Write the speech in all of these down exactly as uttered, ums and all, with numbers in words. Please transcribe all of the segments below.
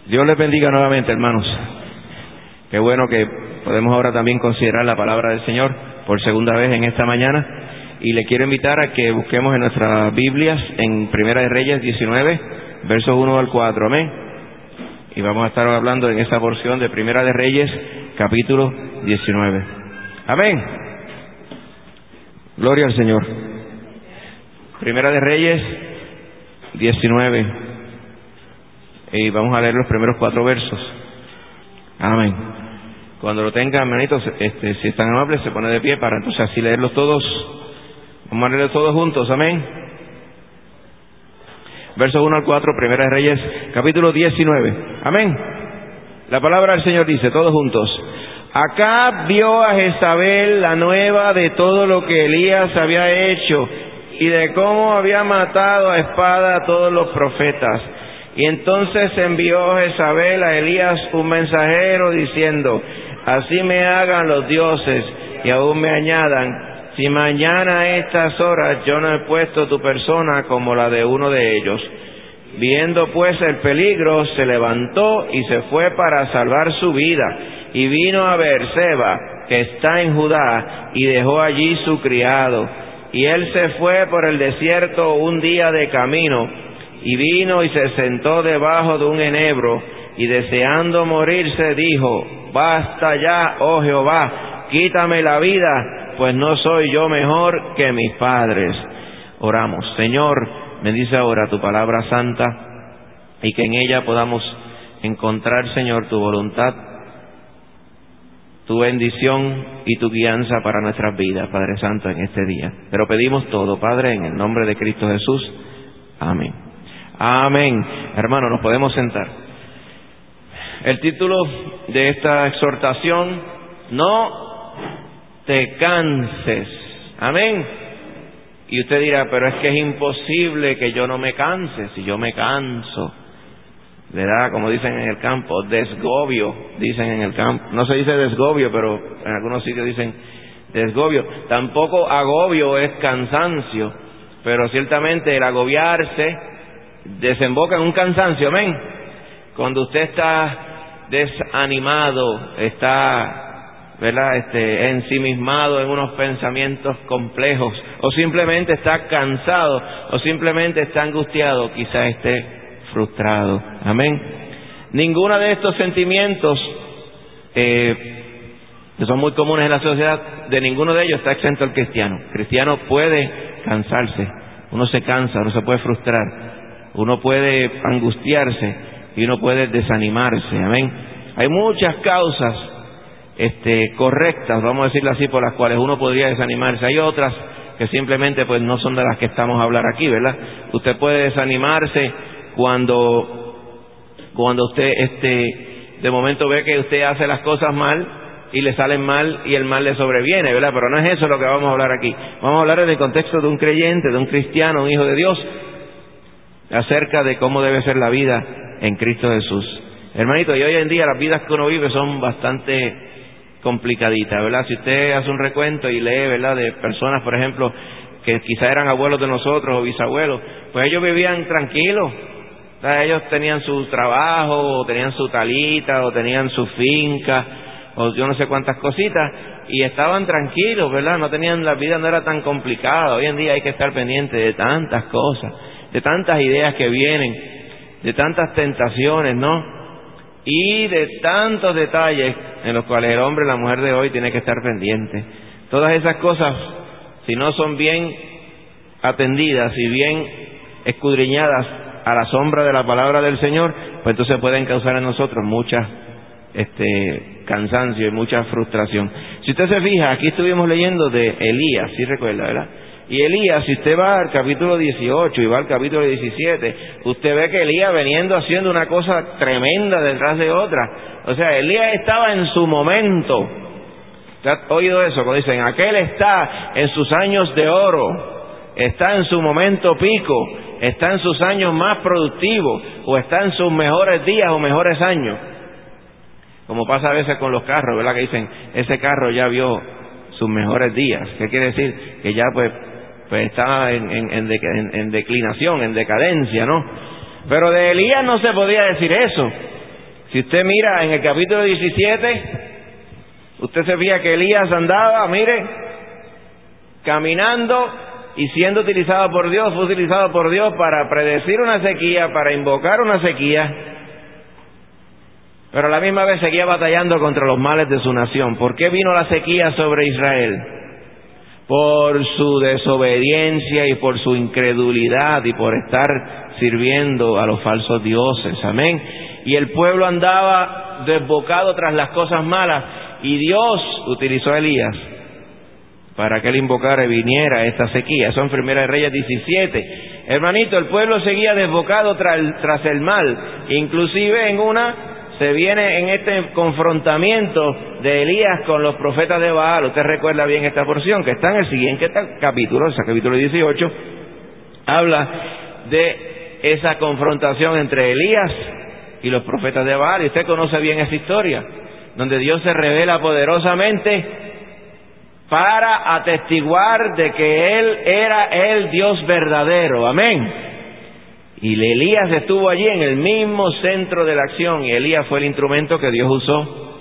Dios les bendiga nuevamente, hermanos. Qué bueno que podemos ahora también considerar la palabra del Señor por segunda vez en esta mañana. Y le quiero invitar a que busquemos en nuestras Biblias en Primera de Reyes diecinueve, versos uno al cuatro. Amén. Y vamos a estar hablando en esa porción de Primera de Reyes, capítulo diecinueve. Amén. Gloria al Señor. Primera de Reyes diecinueve. Y vamos a leer los primeros cuatro versos. Amén. Cuando lo tengan, hermanitos, este, si están amables, se pone de pie para entonces así leerlos todos. Vamos a leerlos todos juntos. Amén. Versos uno al cuatro, Primera de Reyes, capítulo diecinueve. Amén. La palabra del Señor dice, todos juntos: Acab vio a Jezabel la nueva de todo lo que Elías había hecho y de cómo había matado a espada a todos los profetas. Y entonces envió Jezabel a Elías un mensajero diciendo: Así me hagan los dioses y aún me añadan, si mañana a estas horas yo no he puesto tu persona como la de uno de ellos. Viendo pues el peligro, se levantó y se fue para salvar su vida, y vino a Beerseba, que está en Judá, y dejó allí su criado. Y él se fue por el desierto un día de camino, y vino y se sentó debajo de un enebro, y deseando morirse dijo: Basta ya, oh Jehová, quítame la vida, pues no soy yo mejor que mis padres. Oramos. Señor, bendice ahora tu palabra santa, y que en ella podamos encontrar, Señor, tu voluntad, tu bendición y tu guianza para nuestras vidas, Padre Santo, en este día. Pero pedimos todo, Padre, en el nombre de Cristo Jesús. Amén. Amén. Hermanos, nos podemos sentar. El título de esta exhortación: no te canses. Amén. Y usted dirá, pero es que es imposible que yo no me canse. Si yo me canso, ¿verdad? Como dicen en el campo, desgobio, dicen en el campo. No se dice desgobio, pero en algunos sitios dicen desgobio. Tampoco agobio es cansancio, pero ciertamente el agobiarse desemboca en un cansancio. Amén. Cuando usted está desanimado, está, ¿verdad?, este, ensimismado en unos pensamientos complejos, o simplemente está cansado, o simplemente está angustiado, quizá esté frustrado. Amén. Ninguno de estos sentimientos eh, que son muy comunes en la sociedad, de ninguno de ellos está exento el cristiano. El cristiano puede cansarse, uno se cansa, uno se puede frustrar, uno puede angustiarse y uno puede desanimarse. Amén. Hay muchas causas este, correctas, vamos a decirlo así, por las cuales uno podría desanimarse. Hay otras que simplemente pues no son de las que estamos a hablar aquí, ¿verdad? Usted puede desanimarse cuando cuando usted este de momento ve que usted hace las cosas mal y le salen mal y el mal le sobreviene, ¿verdad? Pero no es eso lo que vamos a hablar aquí. Vamos a hablar en el contexto de un creyente, de un cristiano, un hijo de Dios, acerca de cómo debe ser la vida en Cristo Jesús. Hermanito, y hoy en día las vidas que uno vive son bastante complicaditas, ¿verdad? Si usted hace un recuento y lee, ¿verdad?, de personas, por ejemplo, que quizá eran abuelos de nosotros o bisabuelos, pues ellos vivían tranquilos. O sea, ellos tenían su trabajo, o tenían su talita, o tenían su finca, o yo no sé cuántas cositas, y estaban tranquilos, ¿verdad? No tenían, la vida no era tan complicada. Hoy en día hay que estar pendiente de tantas cosas, de tantas ideas que vienen, de tantas tentaciones, ¿no? Y de tantos detalles en los cuales el hombre y la mujer de hoy tiene que estar pendiente. Todas esas cosas, si no son bien atendidas y bien escudriñadas a la sombra de la palabra del Señor, pues entonces pueden causar en nosotros mucha este cansancio y mucha frustración. Si usted se fija, aquí estuvimos leyendo de Elías, ¿sí recuerda, verdad? Y Elías, si usted va al capítulo dieciocho y va al capítulo diecisiete, usted ve que Elías veniendo haciendo una cosa tremenda detrás de otra. O sea, Elías estaba en su momento. ¿Usted ha oído eso? Cuando dicen, aquel está en sus años de oro, está en su momento pico, está en sus años más productivos, o está en sus mejores días o mejores años. Como pasa a veces con los carros, ¿verdad? Que dicen, ese carro ya vio sus mejores días. ¿Qué quiere decir? Que ya pues pues está en, en, en, de, en, en declinación, en decadencia, ¿no? Pero de Elías no se podía decir eso. Si usted mira en el capítulo diecisiete, usted se fija que Elías andaba, mire, caminando y siendo utilizado por Dios, fue utilizado por Dios para predecir una sequía, para invocar una sequía, pero a la misma vez seguía batallando contra los males de su nación. ¿Por qué vino la sequía sobre Israel? Por su desobediencia y por su incredulidad y por estar sirviendo a los falsos dioses. Amén. Y el pueblo andaba desbocado tras las cosas malas, y Dios utilizó a Elías para que él invocara y viniera esta sequía. Son Primera de Reyes diecisiete. Hermanito, el pueblo seguía desbocado tras el, tras el mal. Inclusive en una se viene en este confrontamiento de Elías con los profetas de Baal. Usted recuerda bien esta porción que está en el siguiente capítulo, ese capítulo dieciocho, habla de esa confrontación entre Elías y los profetas de Baal. Y usted conoce bien esa historia, donde Dios se revela poderosamente para atestiguar de que Él era el Dios verdadero. Amén. Y Elías estuvo allí en el mismo centro de la acción, y Elías fue el instrumento que Dios usó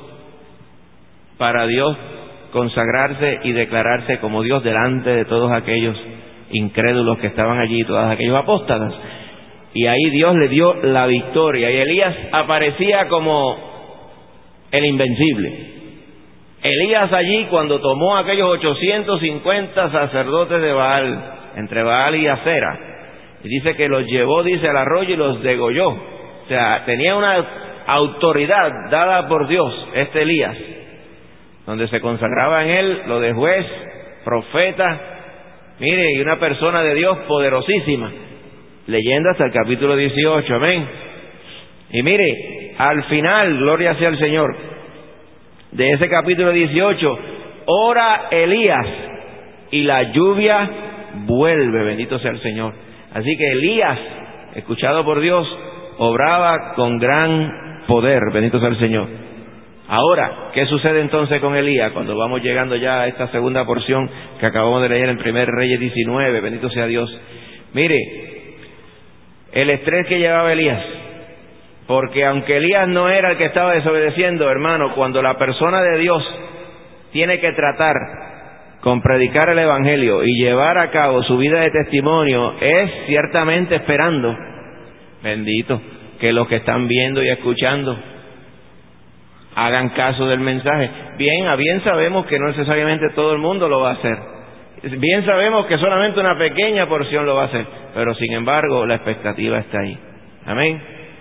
para Dios consagrarse y declararse como Dios delante de todos aquellos incrédulos que estaban allí, todos aquellos apóstatas. Y ahí Dios le dio la victoria, y Elías aparecía como el invencible. Elías allí, cuando tomó a aquellos ochocientos cincuenta sacerdotes de Baal, entre Baal y Acera, y dice que los llevó, dice, al arroyo y los degolló. O sea, tenía una autoridad dada por Dios, este Elías, donde se consagraba en él lo de juez, profeta, mire, y una persona de Dios poderosísima, leyendo hasta el capítulo dieciocho, amén. Y mire, al final, gloria sea al Señor, de ese capítulo dieciocho, ora Elías y la lluvia vuelve, bendito sea el Señor. Así que Elías, escuchado por Dios, obraba con gran poder, bendito sea el Señor. Ahora, ¿qué sucede entonces con Elías? Cuando vamos llegando ya a esta segunda porción que acabamos de leer en Primera Reyes diecinueve, bendito sea Dios. Mire, el estrés que llevaba Elías, porque aunque Elías no era el que estaba desobedeciendo, hermano, cuando la persona de Dios tiene que tratar con predicar el Evangelio y llevar a cabo su vida de testimonio, es ciertamente esperando, bendito, que los que están viendo y escuchando hagan caso del mensaje. Bien, a bien sabemos que no necesariamente todo el mundo lo va a hacer. Bien sabemos que solamente una pequeña porción lo va a hacer, pero sin embargo la expectativa está ahí. Amén.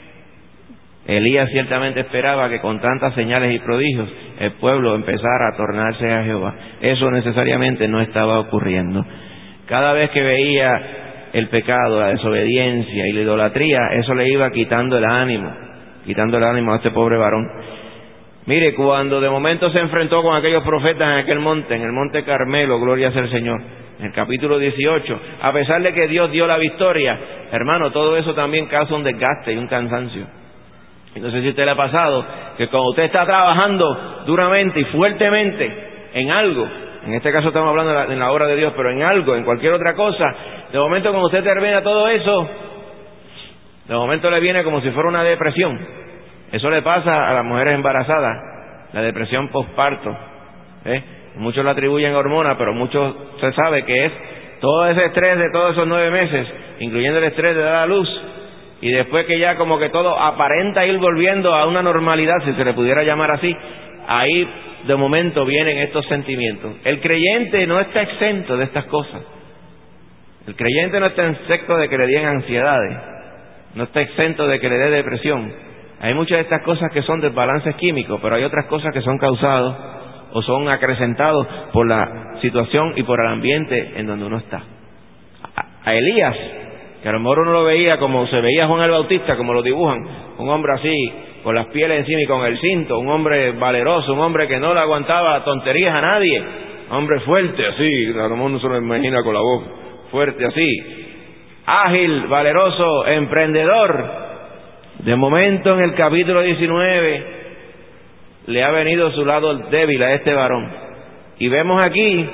Elías ciertamente esperaba que con tantas señales y prodigios el pueblo empezara a tornarse a Jehová. Eso necesariamente no estaba ocurriendo. Cada vez que veía el pecado, la desobediencia y la idolatría, eso le iba quitando el ánimo, quitando el ánimo a este pobre varón. Mire, cuando de momento se enfrentó con aquellos profetas en aquel monte, en el monte Carmelo, gloria sea el Señor, en el capítulo dieciocho, a pesar de que Dios dio la victoria, hermano, todo eso también causa un desgaste y un cansancio. No sé si a usted le ha pasado que cuando usted está trabajando duramente y fuertemente en algo, en este caso estamos hablando de la, en la obra de Dios, pero en algo, en cualquier otra cosa, de momento cuando usted termina todo eso, de momento le viene como si fuera una depresión. Eso le pasa a las mujeres embarazadas, la depresión postparto, ¿eh? Muchos la atribuyen a hormonas, pero muchos se sabe que es todo ese estrés de todos esos nueve meses, incluyendo el estrés de dar a luz, y después que ya como que todo aparenta ir volviendo a una normalidad, si se le pudiera llamar así, ahí de momento vienen estos sentimientos. El creyente no está exento de estas cosas. El creyente no está exento de que le den ansiedades, no está exento de que le dé depresión. Hay muchas de estas cosas que son desbalances químicos, pero hay otras cosas que son causados o son acrecentados por la situación y por el ambiente en donde uno está. A Elías, que a lo mejor uno lo veía como se veía Juan el Bautista, como lo dibujan, un hombre así, con las pieles encima y con el cinto, un hombre valeroso, un hombre que no le aguantaba tonterías a nadie, un hombre fuerte así, a lo mejor uno se lo imagina con la voz fuerte así, ágil, valeroso, emprendedor. De momento en el capítulo diecinueve le ha venido su lado débil a este varón, y vemos aquí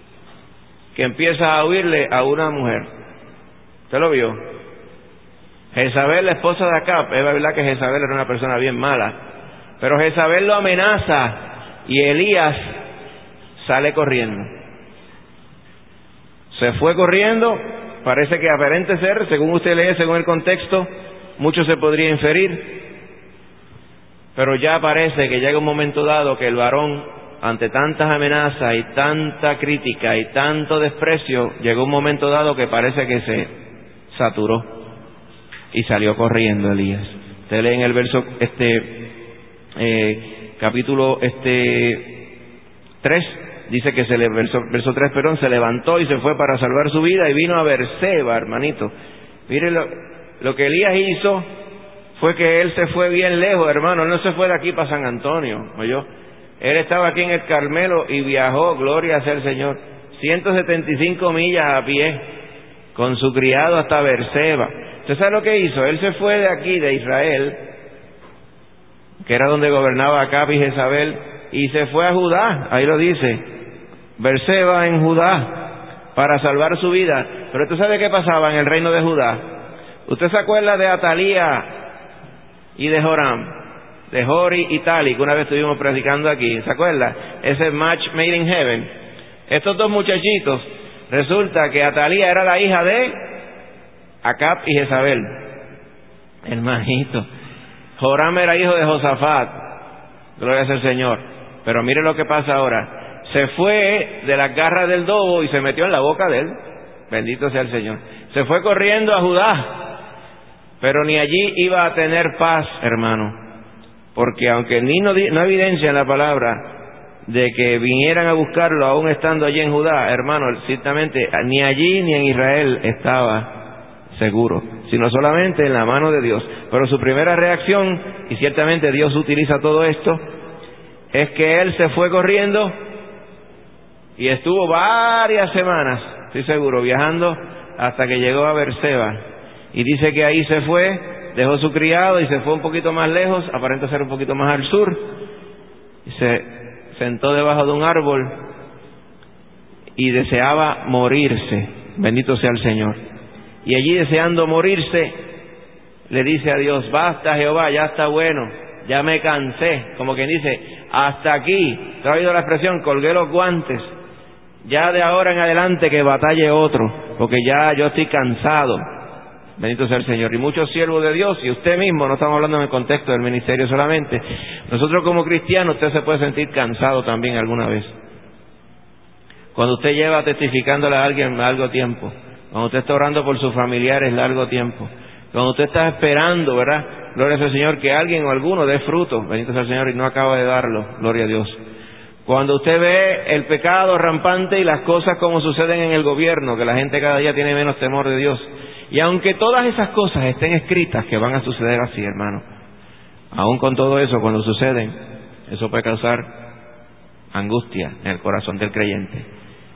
que empieza a huirle a una mujer. ¿Usted lo vio? Jezabel, la esposa de Acab, es verdad que Jezabel era una persona bien mala, pero Jezabel lo amenaza y Elías sale corriendo. Se fue corriendo, parece que aparente ser, según usted lee, según el contexto, mucho se podría inferir, pero ya parece que llega un momento dado que el varón, ante tantas amenazas y tanta crítica y tanto desprecio, llegó un momento dado que parece que se saturó y salió corriendo Elías. Usted lee en el verso, este, eh, capítulo, este, tres, dice que se le, verso, verso tres, perdón, se levantó y se fue para salvar su vida y vino a Berseba, hermanito. Mire lo, lo que Elías hizo fue que él se fue bien lejos, hermano. Él no se fue de aquí para San Antonio, ¿oyó? Él estaba aquí en el Carmelo y viajó, gloria sea el Señor, ciento setenta y cinco millas a pie con su criado hasta Berseba. ¿Usted sabe lo que hizo? Él se fue de aquí, de Israel, que era donde gobernaba Acab y Jezabel, y se fue a Judá, ahí lo dice, Berseba en Judá, para salvar su vida. Pero ¿usted sabe qué pasaba en el reino de Judá? ¿Usted se acuerda de Atalía y de Joram? De Jori y Tali, que una vez estuvimos predicando aquí, ¿se acuerda? Ese match made in heaven. Estos dos muchachitos, resulta que Atalía era la hija de Acab y Jezabel, hermanito. Joram era hijo de Josafat, gloria sea al Señor. Pero mire lo que pasa ahora, se fue de las garras del dobo y se metió en la boca de él, bendito sea el Señor. Se fue corriendo a Judá, pero ni allí iba a tener paz, hermano. Porque aunque ni no, no evidencia en la palabra de que vinieran a buscarlo aún estando allí en Judá, hermano, ciertamente ni allí ni en Israel estaba seguro, sino solamente en la mano de Dios. Pero su primera reacción, y ciertamente Dios utiliza todo esto, es que él se fue corriendo y estuvo varias semanas, estoy seguro, viajando hasta que llegó a Berseba. Y dice que ahí se fue, dejó su criado y se fue un poquito más lejos, aparenta ser un poquito más al sur, y se sentó debajo de un árbol y deseaba morirse, bendito sea el Señor. Y allí deseando morirse, le dice a Dios: basta, Jehová, ya está bueno, ya me cansé, como quien dice, hasta aquí, ¿te has oído la expresión? Colgué los guantes, ya de ahora en adelante que batalle otro, porque ya yo estoy cansado. Bendito sea el Señor. Y muchos siervos de Dios, y usted mismo, no estamos hablando en el contexto del ministerio solamente, nosotros como cristianos, usted se puede sentir cansado también alguna vez. Cuando usted lleva testificándole a alguien largo tiempo, cuando usted está orando por sus familiares largo tiempo, cuando usted está esperando, ¿verdad? Gloria sea al Señor, que alguien o alguno dé fruto, bendito sea el Señor, y no acaba de darlo, gloria a Dios. Cuando usted ve el pecado rampante y las cosas como suceden en el gobierno, que la gente cada día tiene menos temor de Dios. Y aunque todas esas cosas estén escritas que van a suceder así, hermano, aún con todo eso, cuando suceden, eso puede causar angustia en el corazón del creyente.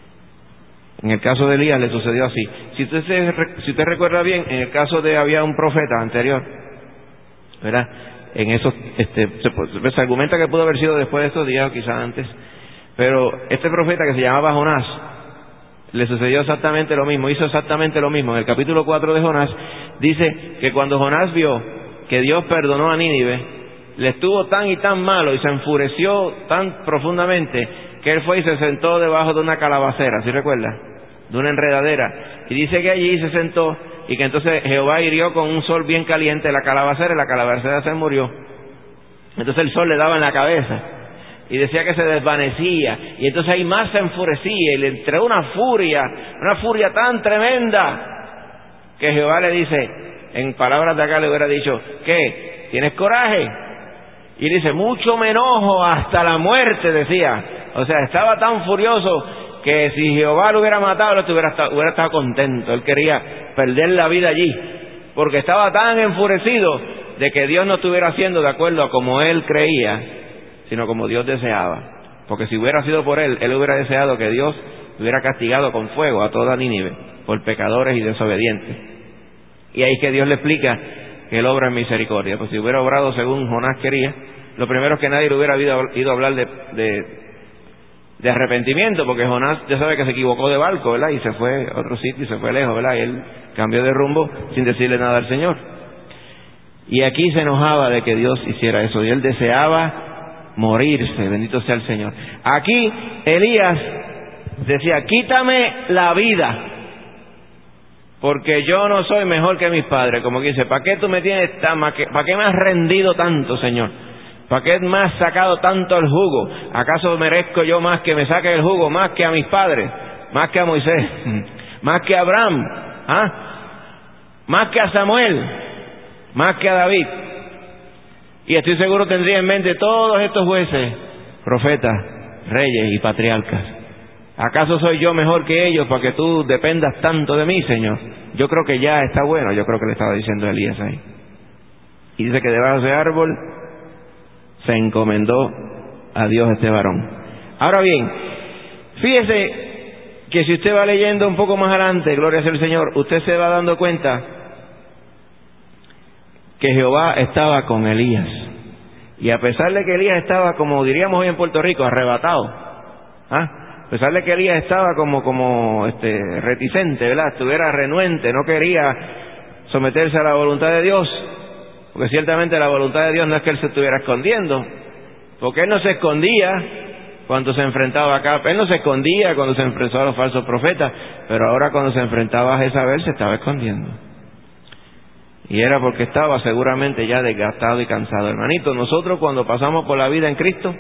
En el caso de Elías le sucedió así. Si usted, se, si usted recuerda bien, en el caso de había un profeta anterior, ¿verdad? En eso este, se, se argumenta que pudo haber sido después de estos días o quizás antes, pero este profeta que se llamaba Jonás, le sucedió exactamente lo mismo, hizo exactamente lo mismo. En el capítulo cuatro de Jonás dice que cuando Jonás vio que Dios perdonó a Nínive, le estuvo tan y tan malo y se enfureció tan profundamente que él fue y se sentó debajo de una calabacera, ¿sí recuerda? De una enredadera. Y dice que allí se sentó y que entonces Jehová hirió con un sol bien caliente la calabacera y la calabacera se murió. Entonces el sol le daba en la cabeza y decía que se desvanecía, y entonces ahí más se enfurecía y le entró una furia, una furia tan tremenda que Jehová le dice, en palabras de acá le hubiera dicho: ¿qué? ¿Tienes coraje? Y dice: mucho me enojo hasta la muerte, decía. O sea, estaba tan furioso que si Jehová lo hubiera matado, él hubiera estado, hubiera estado contento. Él quería perder la vida allí, porque estaba tan enfurecido de que Dios no estuviera haciendo de acuerdo a como él creía, sino como Dios deseaba. Porque si hubiera sido por él, él hubiera deseado que Dios hubiera castigado con fuego a toda Nínive por pecadores y desobedientes. Y ahí es que Dios le explica que él obra en misericordia. Pues si hubiera obrado según Jonás quería, lo primero es que nadie le hubiera ido a hablar de, de, de arrepentimiento, porque Jonás ya sabe que se equivocó de barco, ¿verdad? Y se fue a otro sitio y se fue lejos, ¿verdad? Y él cambió de rumbo sin decirle nada al Señor. Y aquí se enojaba de que Dios hiciera eso, y él deseaba morirse, bendito sea el Señor. Aquí Elías decía, quítame la vida, porque yo no soy mejor que mis padres. Como que dice, ¿para qué tú me tienes tan, para qué me has rendido tanto, Señor? ¿Para qué me has sacado tanto el jugo? ¿Acaso merezco yo más que me saque el jugo, más que a mis padres, más que a Moisés, más que a Abraham, ¿ah? más que a Samuel, más que a David? Y estoy seguro tendría en mente todos estos jueces, profetas, reyes y patriarcas. ¿Acaso soy yo mejor que ellos para que tú dependas tanto de mí, Señor? Yo creo que ya está bueno. Yo creo que le estaba diciendo Elías ahí. Y dice que debajo de ese árbol se encomendó a Dios este varón. Ahora bien, fíjese que si usted va leyendo un poco más adelante, gloria sea el Señor, usted se va dando cuenta que Jehová estaba con Elías. Y a pesar de que Elías estaba, como diríamos hoy en Puerto Rico, arrebatado, ¿ah? a pesar de que Elías estaba como, como este, reticente, ¿verdad? Estuviera renuente, no quería someterse a la voluntad de Dios, porque ciertamente la voluntad de Dios no es que él se estuviera escondiendo, porque él no se escondía cuando se enfrentaba acá, él no se escondía cuando se enfrentó a los falsos profetas, pero ahora cuando se enfrentaba a Jezabel se estaba escondiendo. Y era porque estaba seguramente ya desgastado y cansado. Hermanito, nosotros cuando pasamos por la vida en Cristo,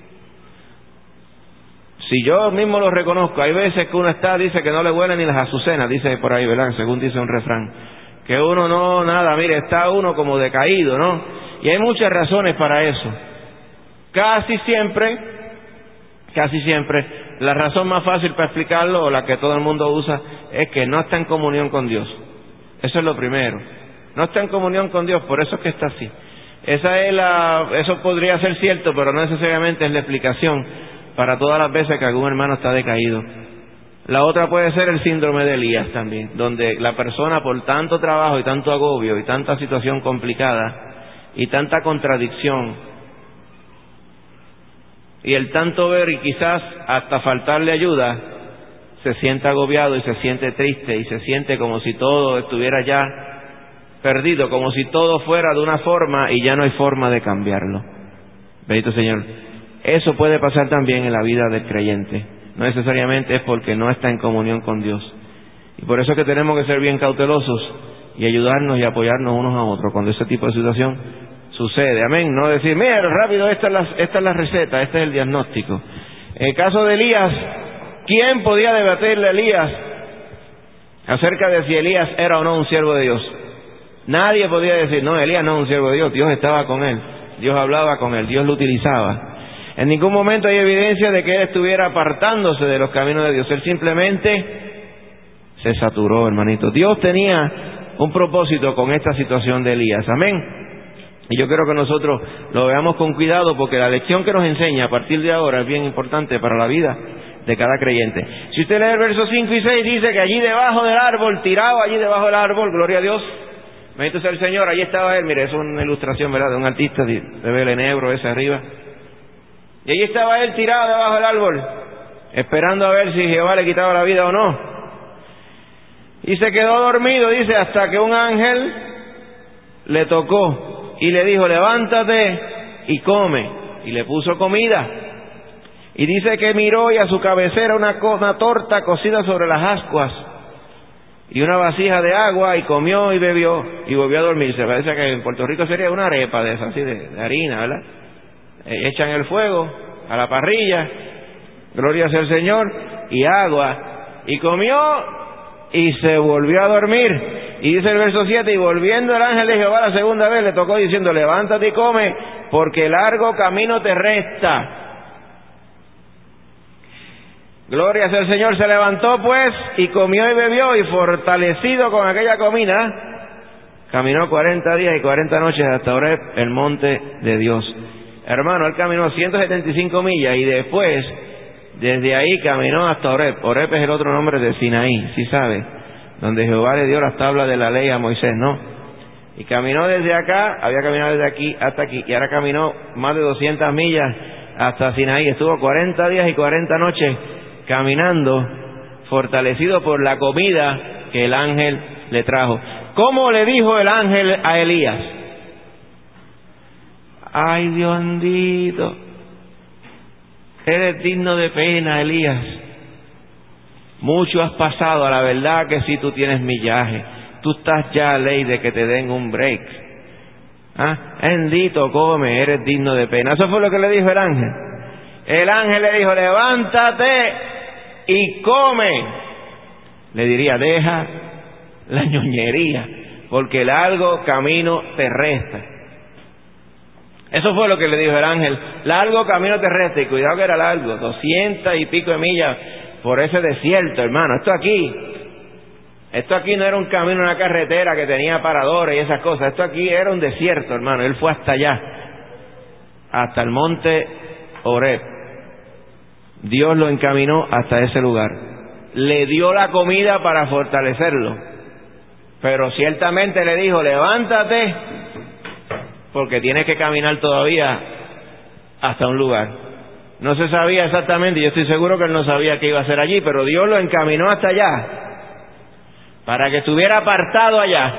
si yo mismo lo reconozco, hay veces que uno está, dice que no le huelen ni las azucenas, dice por ahí, ¿verdad? Según dice un refrán, que uno no, nada, mire, está uno como decaído, ¿no? Y hay muchas razones para eso. Casi siempre, casi siempre, la razón más fácil para explicarlo, o la que todo el mundo usa, es que no está en comunión con Dios. Eso es lo primero. No está en comunión con Dios, por eso es que está así. Esa es la, eso podría ser cierto, pero no necesariamente es la explicación para todas las veces que algún hermano está decaído. La otra puede ser el síndrome de Elías también, donde la persona por tanto trabajo y tanto agobio y tanta situación complicada y tanta contradicción y el tanto ver y quizás hasta faltarle ayuda, se siente agobiado y se siente triste y se siente como si todo estuviera ya perdido, como si todo fuera de una forma y ya no hay forma de cambiarlo. Bendito Señor. Eso puede pasar también en la vida del creyente. No necesariamente es porque no está en comunión con Dios. Y por eso es que tenemos que ser bien cautelosos y ayudarnos y apoyarnos unos a otros cuando ese tipo de situación sucede. Amén. No decir, mira, rápido, esta es la, esta es la receta, este es el diagnóstico. En el caso de Elías, ¿quién podía debatirle a Elías acerca de si Elías era o no un siervo de Dios? Nadie podía decir, no, Elías no es un siervo de Dios. Dios estaba con él, Dios hablaba con él, Dios lo utilizaba. En ningún momento hay evidencia de que él estuviera apartándose de los caminos de Dios. Él simplemente se saturó, hermanito. Dios tenía un propósito con esta situación de Elías. Amén. Y yo quiero que nosotros lo veamos con cuidado, porque la lección que nos enseña a partir de ahora es bien importante para la vida de cada creyente. Si usted lee el verso cinco y seis, dice que allí debajo del árbol, tirado allí debajo del árbol, gloria a Dios, bendito sea el Señor, allí estaba él. Mire, es una ilustración, ¿verdad?, de un artista de, de Belenebro, ese arriba. Y allí estaba él tirado debajo del árbol, esperando a ver si Jehová le quitaba la vida o no. Y se quedó dormido, dice, hasta que un ángel le tocó y le dijo, levántate y come. Y le puso comida. Y dice que miró y a su cabecera una, una torta cocida sobre las ascuas y una vasija de agua, y comió y bebió y volvió a dormirse. Parece que en Puerto Rico sería una arepa de esa, así de, de harina, ¿verdad? Eh, echan el fuego a la parrilla, gloria sea el Señor, y agua, y comió y se volvió a dormir. Y dice el verso siete, y volviendo el ángel de Jehová la segunda vez le tocó diciendo, levántate y come, porque largo camino te resta. Gloria sea el Señor. Se levantó pues y comió y bebió, y fortalecido con aquella comida caminó cuarenta días y cuarenta noches hasta Horeb, el monte de Dios. Hermano, él caminó ciento setenta y cinco millas y después desde ahí caminó hasta Horeb. Horeb es el otro nombre de Sinaí, ¿sí sabe? Donde Jehová le dio las tablas de la ley a Moisés, ¿no? Y caminó desde acá, había caminado desde aquí hasta aquí, y ahora caminó más de doscientas millas hasta Sinaí. Estuvo cuarenta días y cuarenta noches caminando, fortalecido por la comida que el ángel le trajo. ¿Cómo le dijo el ángel a Elías? ay Dios bendito, eres digno de pena, Elías. Mucho has pasado, a la verdad que sí, tú tienes millaje. Tú estás ya a ley de que te den un break. ¿Ah? Bendito, come, eres digno de pena. Eso fue lo que le dijo el ángel. El ángel le dijo, levántate y come. Le diría, deja la ñoñería, porque largo camino te resta. Eso fue lo que le dijo el ángel, largo camino te resta. Y cuidado que era largo, doscientas y pico de millas por ese desierto, hermano. Esto aquí, esto aquí no era un camino, una carretera que tenía paradores y esas cosas. Esto aquí era un desierto, hermano. Él fue hasta allá, hasta el monte Horeb. Dios lo encaminó hasta ese lugar. Le dio la comida para fortalecerlo, pero ciertamente le dijo, levántate, porque tienes que caminar todavía hasta un lugar. No se sabía exactamente, yo estoy seguro que él no sabía qué iba a hacer allí, pero Dios lo encaminó hasta allá, para que estuviera apartado allá,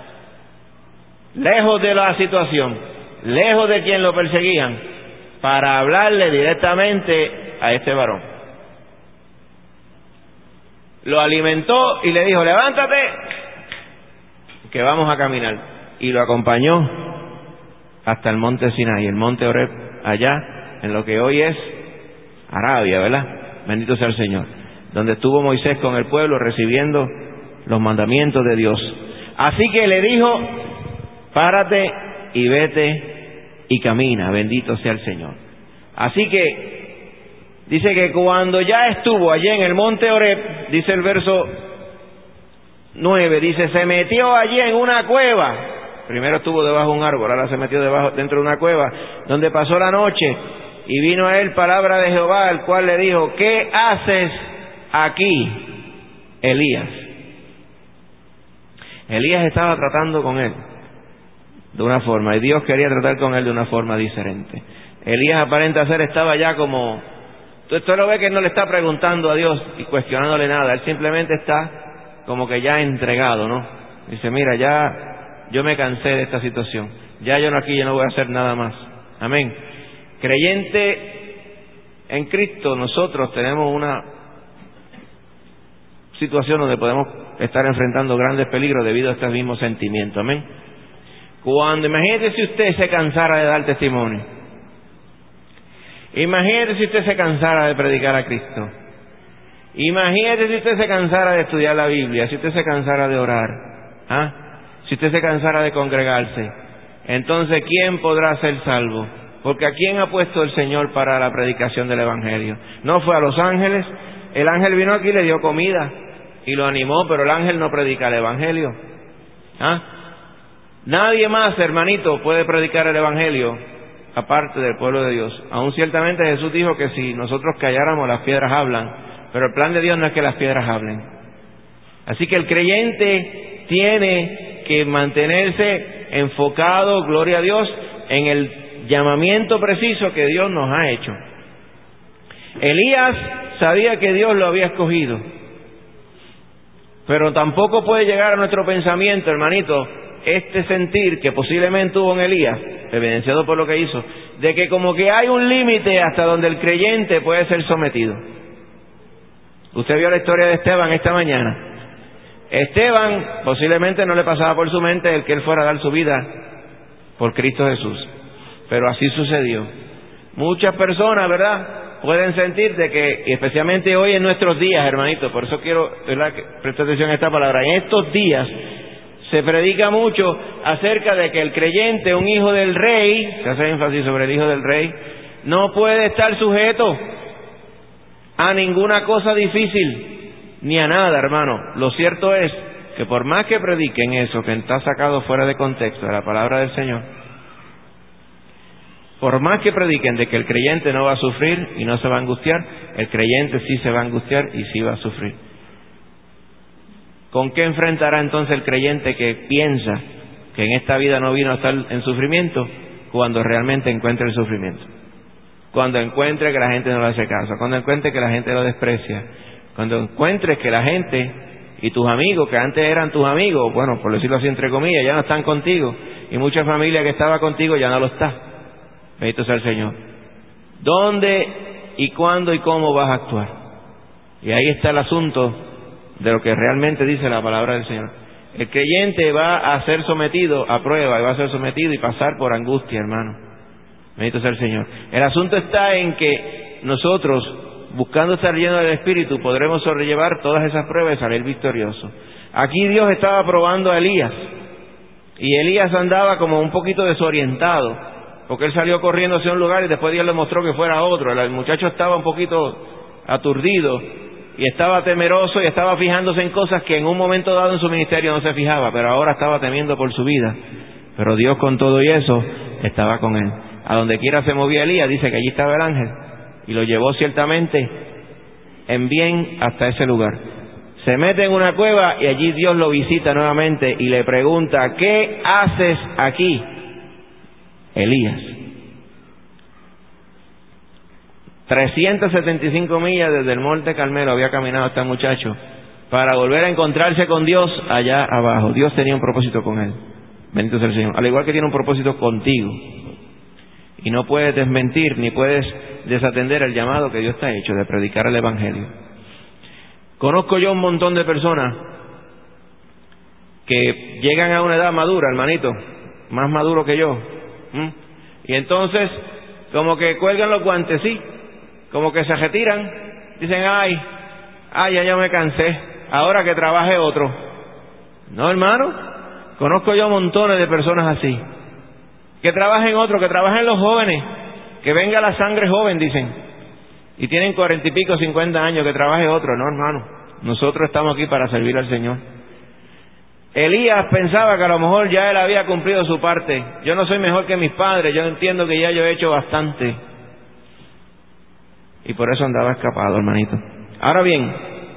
lejos de la situación, lejos de quien lo perseguían, para hablarle directamente a este varón. Lo alimentó y le dijo, levántate, que vamos a caminar. Y lo acompañó hasta el monte Sinaí, el monte Horeb, allá en lo que hoy es Arabia, ¿verdad? Bendito sea el Señor. Donde estuvo Moisés con el pueblo recibiendo los mandamientos de Dios. Así que le dijo, párate y vete y camina, bendito sea el Señor. Así que dice que cuando ya estuvo allí en el monte Horeb, dice el verso nueve, dice, se metió allí en una cueva. Primero estuvo debajo de un árbol, ahora se metió debajo, dentro de una cueva, donde pasó la noche. Y vino a él palabra de Jehová, el cual le dijo, ¿qué haces aquí, Elías? Elías estaba tratando con él de una forma, y Dios quería tratar con él de una forma diferente. Elías, aparenta ser, estaba ya como... Tú lo ves que no le está preguntando a Dios y cuestionándole nada, él simplemente está como que ya entregado, ¿no? Dice, mira, ya yo me cansé de esta situación, ya yo no aquí, yo no voy a hacer nada más. Amén. Creyente en Cristo, nosotros tenemos una situación donde podemos estar enfrentando grandes peligros debido a estos mismos sentimientos. Amén. Cuando, imagínese si usted se cansara de dar testimonio, imagínese si usted se cansara de predicar a Cristo, imagínese si usted se cansara de estudiar la Biblia, si usted se cansara de orar, ¿ah? si usted se cansara de congregarse, entonces ¿quién podrá ser salvo? Porque ¿a quién ha puesto el Señor para la predicación del Evangelio? No fue a los ángeles. El ángel vino aquí y le dio comida y lo animó, pero el ángel no predica el Evangelio. ¿Ah? Nadie más, hermanito, puede predicar el Evangelio aparte del pueblo de Dios. Aún ciertamente Jesús dijo que si nosotros calláramos, las piedras hablan, pero el plan de Dios no es que las piedras hablen. Así que el creyente tiene que mantenerse enfocado, gloria a Dios, en el llamamiento preciso que Dios nos ha hecho. Elías sabía que Dios lo había escogido, pero tampoco puede llegar a nuestro pensamiento, hermanito, este sentir que posiblemente hubo en Elías, evidenciado por lo que hizo, de que como que hay un límite hasta donde el creyente puede ser sometido. Usted vio la historia de Esteban esta mañana. Esteban posiblemente no le pasaba por su mente el que él fuera a dar su vida por Cristo Jesús, pero así sucedió. Muchas personas, ¿verdad?, pueden sentir de que, y especialmente hoy en nuestros días, hermanito, por eso quiero, ¿verdad?, que preste atención a esta palabra. En estos días se predica mucho acerca de que el creyente, un hijo del rey, se hace énfasis sobre el hijo del rey, no puede estar sujeto a ninguna cosa difícil, ni a nada, hermano. Lo cierto es que por más que prediquen eso, que está sacado fuera de contexto de la palabra del Señor, por más que prediquen de que el creyente no va a sufrir y no se va a angustiar, el creyente sí se va a angustiar y sí va a sufrir. ¿Con qué enfrentará entonces el creyente que piensa que en esta vida no vino a estar en sufrimiento, cuando realmente encuentre el sufrimiento? Cuando encuentre que la gente no le hace caso, cuando encuentre que la gente lo desprecia, cuando encuentres que la gente y tus amigos, que antes eran tus amigos, bueno, por decirlo así entre comillas, ya no están contigo, y mucha familia que estaba contigo ya no lo está. Bendito sea el Señor. ¿Dónde y cuándo y cómo vas a actuar? Y ahí está el asunto de lo que realmente dice la palabra del Señor. El creyente va a ser sometido a prueba, y va a ser sometido y pasar por angustia, hermano. Bendito sea el Señor. El asunto está en que nosotros, buscando estar llenos del Espíritu, podremos sobrellevar todas esas pruebas y salir victoriosos. Aquí Dios estaba probando a Elías, y Elías andaba como un poquito desorientado, porque él salió corriendo hacia un lugar y después Dios le mostró que fuera a otro. El muchacho estaba un poquito aturdido y estaba temeroso y estaba fijándose en cosas que en un momento dado en su ministerio no se fijaba, pero ahora estaba temiendo por su vida. Pero Dios, con todo y eso, estaba con él. A donde quiera se movía Elías, dice que allí estaba el ángel, y lo llevó ciertamente en bien hasta ese lugar. Se mete en una cueva y allí Dios lo visita nuevamente y le pregunta: ¿qué haces aquí, Elías? trescientas setenta y cinco millas desde el Monte Carmelo había caminado este muchacho para volver a encontrarse con Dios allá abajo. Dios tenía un propósito con él. Bendito sea el Señor. Al igual que tiene un propósito contigo. Y no puedes desmentir ni puedes desatender el llamado que Dios te ha hecho de predicar el Evangelio. Conozco yo un montón de personas que llegan a una edad madura, hermanito, más maduro que yo. ¿Mm? Y entonces, como que cuelgan los guantes, sí, como que se retiran, dicen: ay, ay, ya, ya me cansé, ahora que trabaje otro. No, hermano, conozco yo montones de personas así. Que trabajen otro, que trabajen los jóvenes, que venga la sangre joven, dicen. Y tienen cuarenta y pico, cincuenta años, que trabaje otro. No, hermano, nosotros estamos aquí para servir al Señor. Elías pensaba que a lo mejor ya él había cumplido su parte. Yo no soy mejor que mis padres, yo entiendo que ya yo he hecho bastante. Y por eso andaba escapado, hermanito. Ahora bien,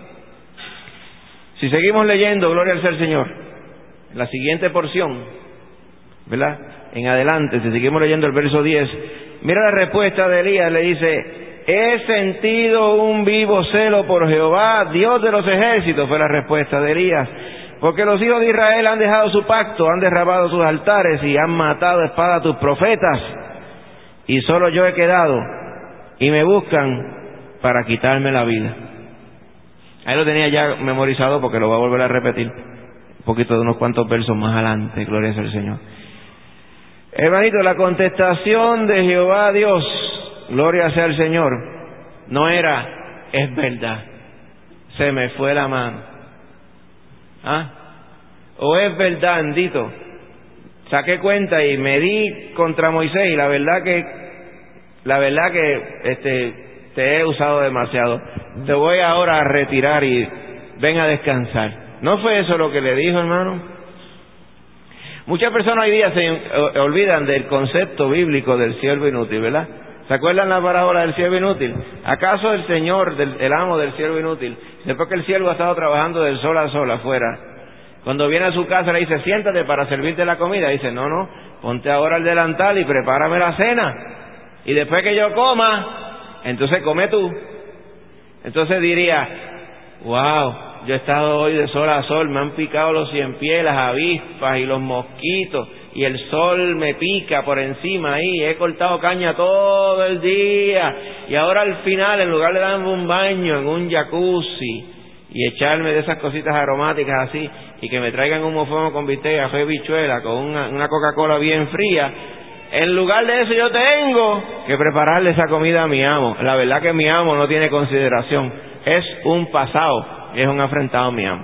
si seguimos leyendo, gloria al Señor, en la siguiente porción, ¿verdad? En adelante, si seguimos leyendo el verso diez, mira la respuesta de Elías, le dice: he sentido un vivo celo por Jehová, Dios de los ejércitos. Fue la respuesta de Elías. Porque los hijos de Israel han dejado su pacto, han derrabado sus altares y han matado a espada a tus profetas. Y solo yo he quedado, y me buscan para quitarme la vida. Ahí lo tenía ya memorizado porque lo voy a volver a repetir un poquito de unos cuantos versos más adelante. Gloria sea al Señor. Hermanito, la contestación de Jehová Dios, gloria sea al Señor, no era: es verdad, se me fue la mano. ¿Ah? O es verdad, andito, saqué cuenta y me di contra Moisés y la verdad que la verdad que este te he usado demasiado, te voy ahora a retirar y ven a descansar. ¿No fue eso lo que le dijo, hermano? Muchas personas hoy día se olvidan del concepto bíblico del siervo inútil, ¿verdad? ¿Se acuerdan la parábola del siervo inútil? ¿Acaso el señor, del, el amo del siervo inútil, después que el siervo ha estado trabajando del sol a sol afuera, cuando viene a su casa le dice: siéntate para servirte la comida? Dice: no, no, ponte ahora el delantal y prepárame la cena, y después que yo coma, entonces come tú. Entonces diría: wow, yo he estado hoy de sol a sol, me han picado los cien pies, las avispas y los mosquitos, y el sol me pica por encima ahí, he cortado caña todo el día, y ahora al final, en lugar de darme un baño en un jacuzzi y echarme de esas cositas aromáticas así, y que me traigan un mofongo con bistec, café, bichuela, con una, una Coca-Cola bien fría, en lugar de eso yo tengo que prepararle esa comida a mi amo. La verdad que mi amo no tiene consideración, es un pasado, es un afrentado a mi amo.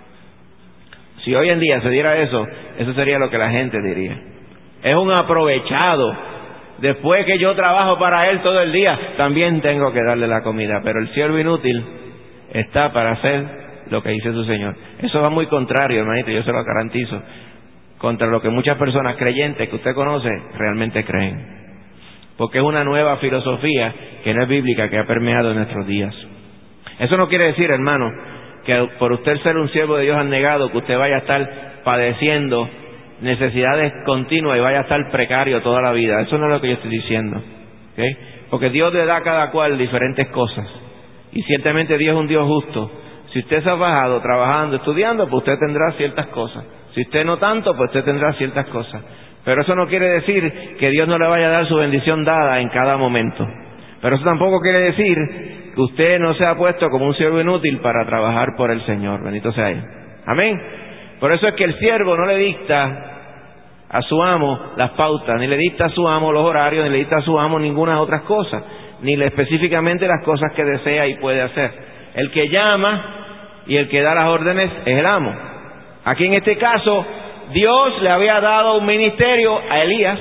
Si hoy en día se diera eso, eso sería lo que la gente diría: es un aprovechado, después que yo trabajo para él todo el día, también tengo que darle la comida. Pero el siervo inútil está para hacer lo que dice su Señor. Eso va muy contrario, hermanito, yo se lo garantizo, contra lo que muchas personas creyentes que usted conoce realmente creen, porque es una nueva filosofía que no es bíblica, que ha permeado en nuestros días. Eso no quiere decir, hermano, que por usted ser un siervo de Dios abnegado, que usted vaya a estar padeciendo necesidades continuas y vaya a estar precario toda la vida. Eso no es lo que yo estoy diciendo, ¿okay? Porque Dios le da a cada cual diferentes cosas, y ciertamente Dios es un Dios justo. Si usted se ha bajado trabajando, estudiando, pues usted tendrá ciertas cosas. Si usted no tanto, pues usted tendrá ciertas cosas. Pero eso no quiere decir que Dios no le vaya a dar su bendición dada en cada momento. Pero eso tampoco quiere decir que usted no sea puesto como un siervo inútil para trabajar por el Señor. Bendito sea Él. Amén. Por eso es que el siervo no le dicta a su amo las pautas, ni le dicta a su amo los horarios, ni le dicta a su amo ninguna otras cosas, ni le específicamente las cosas que desea y puede hacer. El que llama y el que da las órdenes es el amo. Aquí en este caso, Dios le había dado un ministerio a Elías,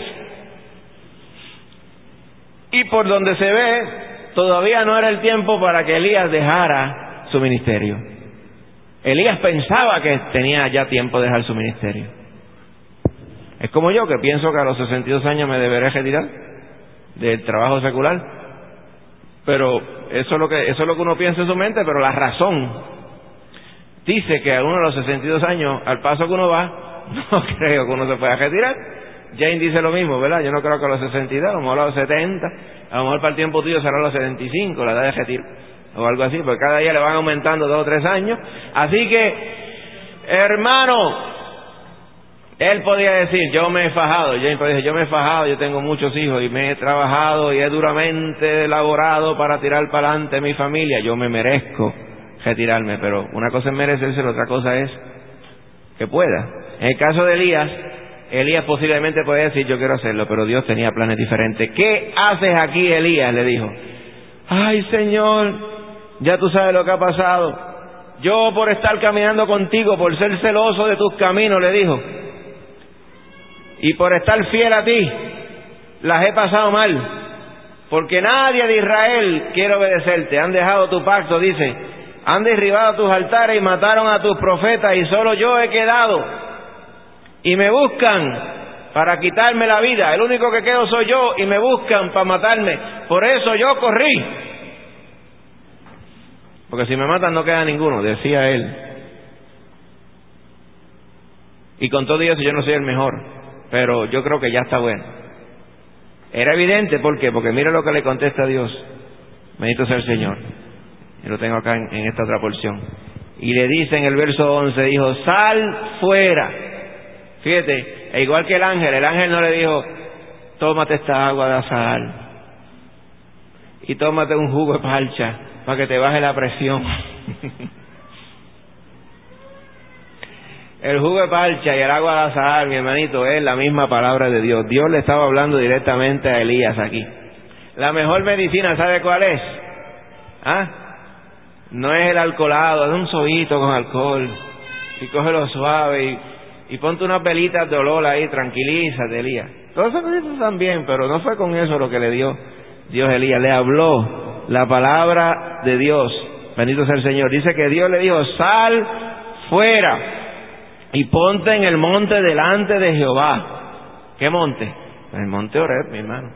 y por donde se ve, todavía no era el tiempo para que Elías dejara su ministerio. Elías pensaba que tenía ya tiempo de dejar su ministerio. Es como yo, que pienso que a los sesenta y dos años me deberé retirar del trabajo secular. Pero eso es lo que, eso es lo que uno piensa en su mente, pero la razón dice que a uno de los sesenta y dos años, al paso que uno va, no creo que uno se pueda retirar. Jane dice lo mismo, ¿verdad? Yo no creo que a los sesenta y dos, a lo mejor a los setenta, a lo mejor para el tiempo tuyo será a los setenta y cinco, la edad de retiro, o algo así, porque cada día le van aumentando dos o tres años. Así que, hermano, él podía decir, yo me he fajado, Jane podía decir, yo me he fajado, yo tengo muchos hijos y me he trabajado y he duramente elaborado para tirar para adelante mi familia, yo me merezco retirarme. Pero una cosa es merecerse, la otra cosa es que pueda. En el caso de Elías, Elías posiblemente podía decir, yo quiero hacerlo, pero Dios tenía planes diferentes. ¿Qué haces aquí, Elías?, le dijo. Ay, Señor, ya tú sabes lo que ha pasado. Yo, por estar caminando contigo, por ser celoso de tus caminos, le dijo, y por estar fiel a ti, las he pasado mal, porque nadie de Israel quiere obedecerte. Han dejado tu pacto, dice, han derribado tus altares y mataron a tus profetas, y solo yo he quedado, y me buscan para quitarme la vida. El único que quedo soy yo, y me buscan para matarme. Por eso yo corrí, porque si me matan no queda ninguno, decía él. Y con todo eso yo no soy el mejor, pero yo creo que ya está bueno. Era evidente, ¿por qué? Porque mira lo que le contesta a Dios. Bendito sea el Señor. Y lo tengo acá en, en esta otra porción. Y le dice en el verso once, dijo, sal fuera. Fíjate, e igual que el ángel, el ángel no le dijo, tómate esta agua de sal y tómate un jugo de parcha para que te baje la presión. El jugo de parcha y el agua de azahar, mi hermanito, es la misma palabra de Dios. Dios le estaba hablando directamente a Elías aquí. La mejor medicina, ¿sabe cuál es? ¿Ah? No es el alcoholado, es un sobito con alcohol. Y cógelo suave y, y ponte unas velitas de olor ahí, tranquilízate, Elías. Todas esas cosas están bien, pero no fue con eso lo que le dio Dios a Elías. Le habló la palabra de Dios. Bendito sea el Señor. Dice que Dios le dijo, sal fuera y ponte en el monte delante de Jehová. ¿Qué monte? El monte Horeb, mi hermano.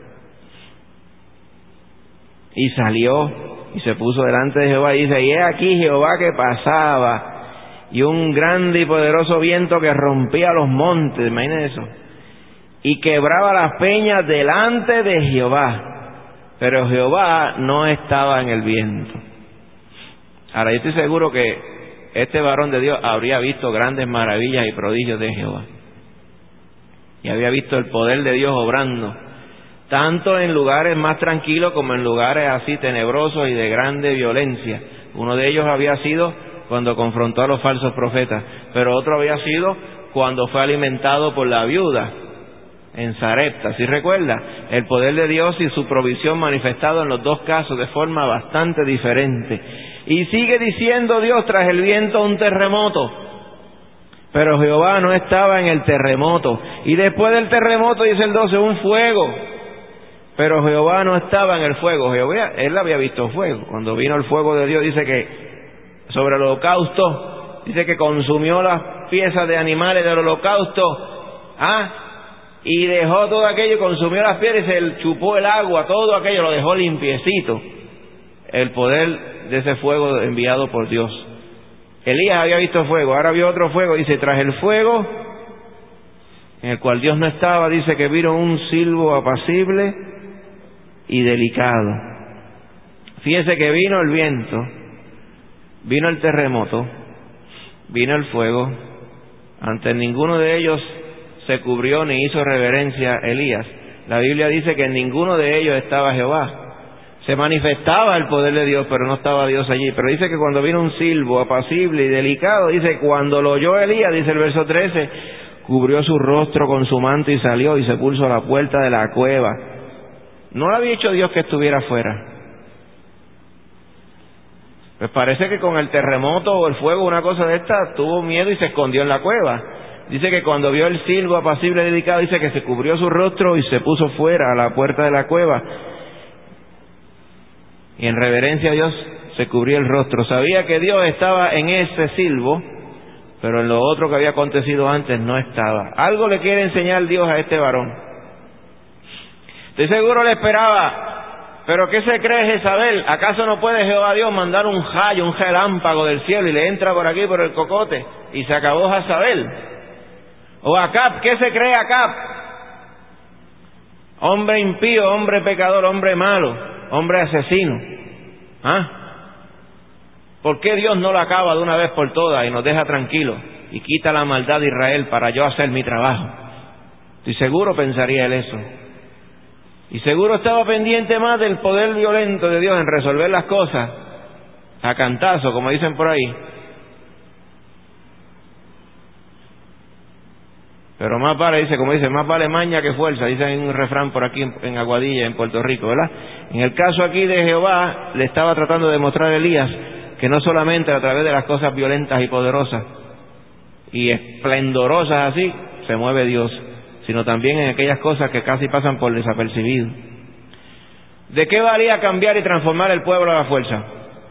Y salió y se puso delante de Jehová y dice, y he aquí Jehová que pasaba, y un grande y poderoso viento que rompía los montes, imagínense eso, y quebraba las peñas delante de Jehová, pero Jehová no estaba en el viento. Ahora yo estoy seguro que este varón de Dios habría visto grandes maravillas y prodigios de Jehová, y había visto el poder de Dios obrando, tanto en lugares más tranquilos como en lugares así tenebrosos y de grande violencia. Uno de ellos había sido cuando confrontó a los falsos profetas, pero otro había sido cuando fue alimentado por la viuda en Sarepta. ¿Sí recuerda? El poder de Dios y su provisión manifestado en los dos casos de forma bastante diferente. Y sigue diciendo Dios, tras el viento un terremoto, pero Jehová no estaba en el terremoto. Y después del terremoto, dice el doce, un fuego, pero Jehová no estaba en el fuego. Jehová, él había visto fuego. Cuando vino el fuego de Dios, dice que sobre el holocausto, dice que consumió las piezas de animales del holocausto, ah, y dejó todo aquello, consumió las piedras y se chupó el agua, todo aquello lo dejó limpiecito. El poder de ese fuego enviado por Dios. Elías había visto fuego, ahora vio otro fuego, dice, tras el fuego, en el cual Dios no estaba, dice que vino un silbo apacible y delicado. Fíjese que vino el viento, vino el terremoto, vino el fuego. Ante ninguno de ellos se cubrió ni hizo reverencia a Elías. La Biblia dice que en ninguno de ellos estaba Jehová. Se manifestaba el poder de Dios, pero no estaba Dios allí. Pero dice que cuando vino un silbo apacible y delicado, dice, cuando lo oyó Elías, dice el verso trece, cubrió su rostro con su manto y salió y se puso a la puerta de la cueva. No le había dicho Dios que estuviera afuera. Pues parece que con el terremoto o el fuego, una cosa de esta, tuvo miedo y se escondió en la cueva. Dice que cuando vio el silbo apacible y delicado, dice que se cubrió su rostro y se puso fuera a la puerta de la cueva. Y en reverencia a Dios se cubrió el rostro. Sabía que Dios estaba en ese silbo, pero en lo otro que había acontecido antes no estaba. Algo le quiere enseñar Dios a este varón. Estoy seguro le esperaba, pero ¿qué se cree Jezabel? ¿Acaso no puede Jehová Dios mandar un rayo, un relámpago del cielo y le entra por aquí por el cocote y se acabó Jezabel? O Acab, ¿qué se cree Acab? Hombre impío, hombre pecador, hombre malo, hombre asesino. ¿Ah? ¿Por qué Dios no lo acaba de una vez por todas y nos deja tranquilos y quita la maldad de Israel para yo hacer mi trabajo? Estoy seguro pensaría él eso. Y seguro estaba pendiente más del poder violento de Dios en resolver las cosas a cantazo, como dicen por ahí. Pero más vale, dice, como dice, más vale maña que fuerza, dice en un refrán por aquí en, en Aguadilla, en Puerto Rico, ¿verdad? En el caso aquí de Jehová, le estaba tratando de demostrar a Elías que no solamente a través de las cosas violentas y poderosas y esplendorosas así, se mueve Dios, sino también en aquellas cosas que casi pasan por desapercibido. ¿De qué valía cambiar y transformar el pueblo a la fuerza?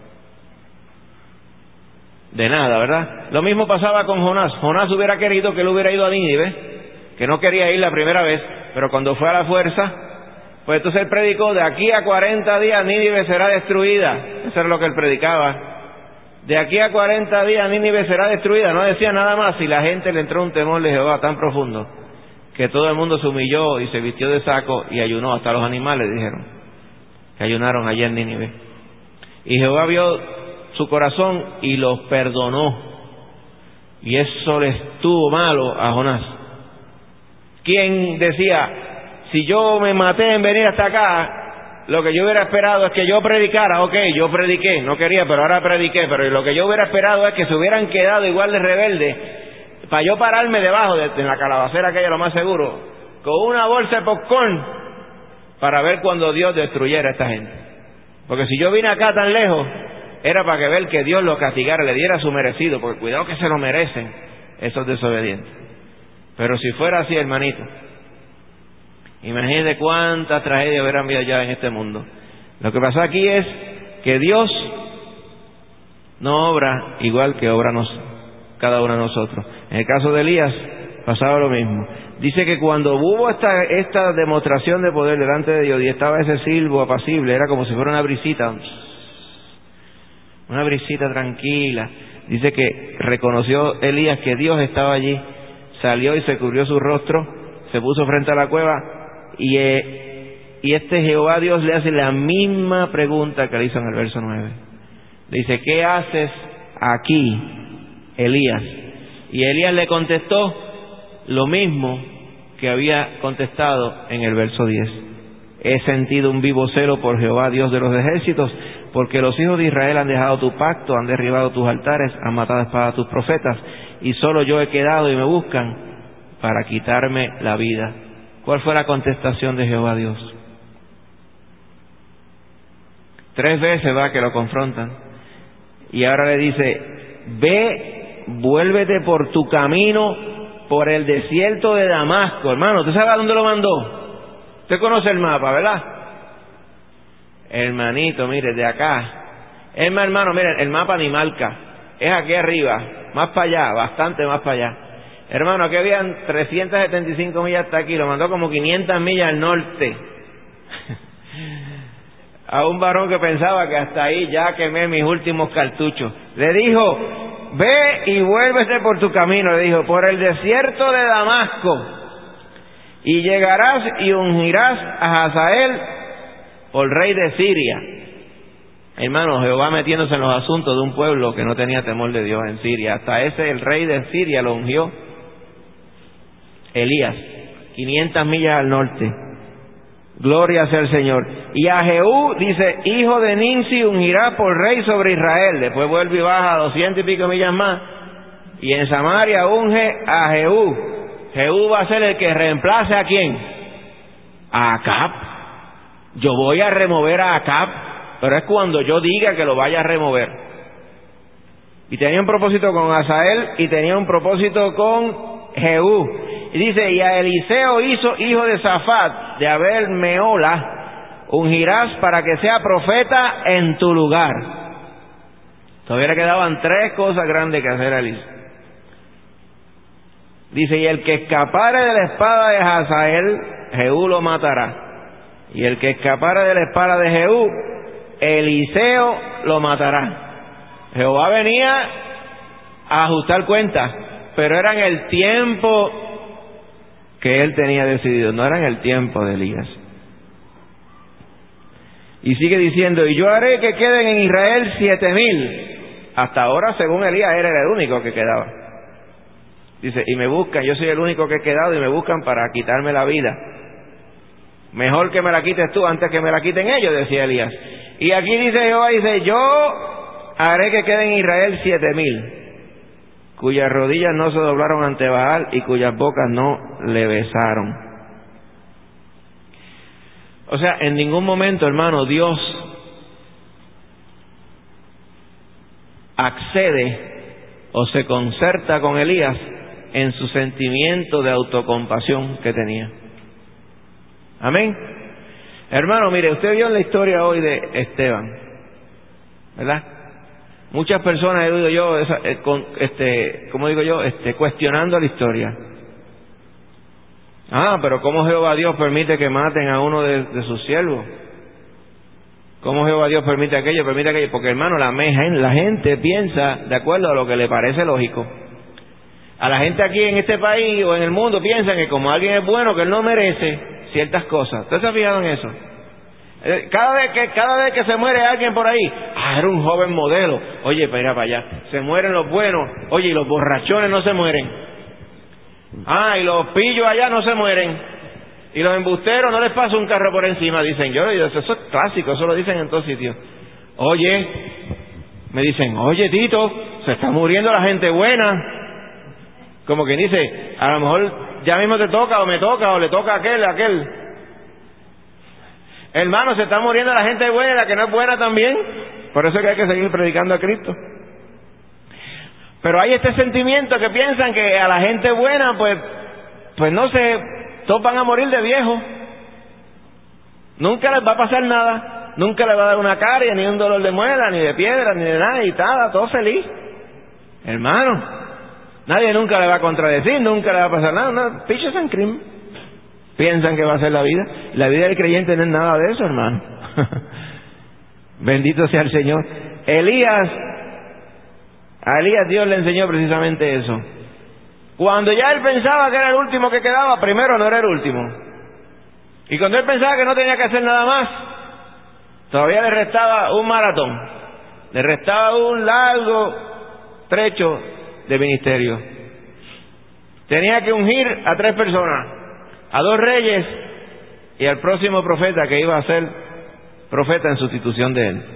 De nada, ¿verdad? Lo mismo pasaba con Jonás. Jonás hubiera querido que él hubiera ido a Nínive, que no quería ir la primera vez, pero cuando fue a la fuerza, pues entonces él predicó, de aquí a cuarenta días Nínive será destruida. Eso era lo que él predicaba. De aquí a cuarenta días Nínive será destruida. No decía nada más, y la gente le entró un temor de Jehová tan profundo que todo el mundo se humilló y se vistió de saco y ayunó. Hasta los animales dijeron que ayunaron allá en Nínive. Y Jehová vio su corazón y los perdonó, y eso le estuvo malo a Jonás. ¿Quién decía, si yo me maté en venir hasta acá, lo que yo hubiera esperado es que yo predicara? Ok, yo prediqué, no quería, pero ahora prediqué, pero lo que yo hubiera esperado es que se hubieran quedado igual de rebeldes, para yo pararme debajo de, de la calabacera aquella, lo más seguro, con una bolsa de popcorn, para ver cuando Dios destruyera a esta gente. Porque si yo vine acá tan lejos, era para que ver que Dios lo castigara, le diera su merecido, porque cuidado que se lo merecen esos desobedientes. Pero si fuera así, hermanito, imagínense cuántas tragedias hubieran habido ya en este mundo. Lo que pasa aquí es que Dios no obra igual que obra nos, cada uno de nosotros. En el caso de Elías pasaba lo mismo. Dice que cuando hubo esta, esta demostración de poder delante de Dios y estaba ese silbo apacible, era como si fuera una brisita, una brisita tranquila. Dice que reconoció Elías que Dios estaba allí, salió y se cubrió su rostro, se puso frente a la cueva y, eh, y este Jehová Dios le hace la misma pregunta que le hizo en el verso nueve. Le dice, ¿qué haces aquí, Elías? Y Elías le contestó lo mismo que había contestado en el verso diez. He sentido un vivo celo por Jehová Dios de los ejércitos, porque los hijos de Israel han dejado tu pacto, han derribado tus altares, han matado a espada a tus profetas, y solo yo he quedado y me buscan para quitarme la vida. ¿Cuál fue la contestación de Jehová Dios? Tres veces va que lo confrontan, y ahora le dice, ve, vuélvete por tu camino por el desierto de Damasco. Hermano, ¿usted sabe a dónde lo mandó? Usted conoce el mapa, ¿verdad? Hermanito, mire, de acá. Es más, hermano, mire, el mapa ni marca. Es aquí arriba, más para allá, bastante más para allá. Hermano, aquí habían trescientas setenta y cinco millas hasta aquí, lo mandó como quinientas millas al norte. A un varón que pensaba que hasta ahí ya quemé mis últimos cartuchos. Le dijo, ve y vuélvete por tu camino, le dijo, por el desierto de Damasco, y llegarás y ungirás a Hazael por rey de Siria. Hermano, Jehová metiéndose en los asuntos de un pueblo que no tenía temor de Dios en Siria. Hasta ese, el rey de Siria, lo ungió. Elías, quinientas millas al norte. Gloria sea el Señor. Y a Jehú, dice, hijo de Nimsi, ungirá por rey sobre Israel. Después vuelve y baja a doscientas y pico millas más. Y en Samaria unge a Jehú. Jehú va a ser el que reemplace ¿a quién? A Acab. Yo voy a remover a Acab, pero es cuando yo diga que lo vaya a remover. Y tenía un propósito con Hazael y tenía un propósito con Jehú. Y dice, y a Eliseo hizo hijo de Safat, de Abel Meola, ungirás para que sea profeta en tu lugar. Todavía le quedaban tres cosas grandes que hacer a Eliseo. Dice, y el que escapare de la espada de Hazael, Jehú lo matará. Y el que escapare de la espada de Jehú, Eliseo lo matará. Jehová venía a ajustar cuentas, pero era en el tiempo que él tenía decidido, no era en el tiempo de Elías. Y sigue diciendo, y yo haré que queden en Israel siete mil. Hasta ahora, según Elías, era el único que quedaba. Dice, y me buscan, yo soy el único que he quedado y me buscan para quitarme la vida. Mejor que me la quites tú antes que me la quiten ellos, decía Elías. Y aquí dice Jehová, dice, yo haré que queden en Israel siete mil, cuyas rodillas no se doblaron ante Baal y cuyas bocas no le besaron. O sea, en ningún momento, hermano, Dios accede o se concerta con Elías en su sentimiento de autocompasión que tenía. Amén. Hermano, mire, usted vio en la historia hoy de Esteban, ¿verdad? Muchas personas he oído yo, esa, eh, con, este, ¿cómo digo yo? Este, cuestionando la historia. Ah, pero ¿cómo Jehová Dios permite que maten a uno de, de sus siervos? ¿Cómo Jehová Dios permite aquello, permite aquello? Porque, hermano, la, la gente piensa de acuerdo a lo que le parece lógico. A la gente aquí en este país o en el mundo piensan que como alguien es bueno, que él no merece ciertas cosas. ¿Usted se ha fijado en eso? Cada vez que cada vez que se muere alguien por ahí, ah, era un joven modelo. Oye, para ir para allá, se mueren los buenos. Oye, y los borrachones no se mueren. Ah, y los pillos allá no se mueren. Y los embusteros no les pasa un carro por encima, dicen yo. Eso es clásico, eso lo dicen en todos sitios. Oye, me dicen, oye Tito, se está muriendo la gente buena. Como quien dice, a lo mejor ya mismo te toca o me toca o le toca a aquel, a aquel. Hermano, se está muriendo la gente buena y la que no es buena también. Por eso es que hay que seguir predicando a Cristo. Pero hay este sentimiento que piensan que a la gente buena, pues, pues no sé, todos van a morir de viejo. Nunca les va a pasar nada. Nunca les va a dar una caria, ni un dolor de muela, ni de piedra, ni de nada, y nada, todo feliz. Hermano, nadie nunca le va a contradecir, nunca le va a pasar nada. No, pitches and cream. Piensan que va a ser la vida. La vida del creyente no es nada de eso, hermano. Bendito sea el Señor. Elías, a Elías Dios le enseñó precisamente eso. Cuando ya él pensaba que era el último que quedaba, primero no era el último. Y cuando él pensaba que no tenía que hacer nada más, todavía le restaba un maratón. Le restaba un largo trecho de ministerio. Tenía que ungir a tres personas. A dos reyes y al próximo profeta que iba a ser profeta en sustitución de él.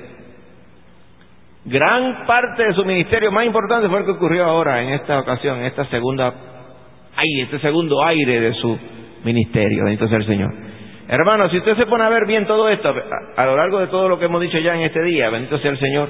Gran parte de su ministerio más importante fue el que ocurrió ahora en esta ocasión, en esta segunda aire, este segundo aire de su ministerio. Bendito sea el Señor. Hermano, si usted se pone a ver bien todo esto a, a lo largo de todo lo que hemos dicho ya en este día, bendito sea el Señor.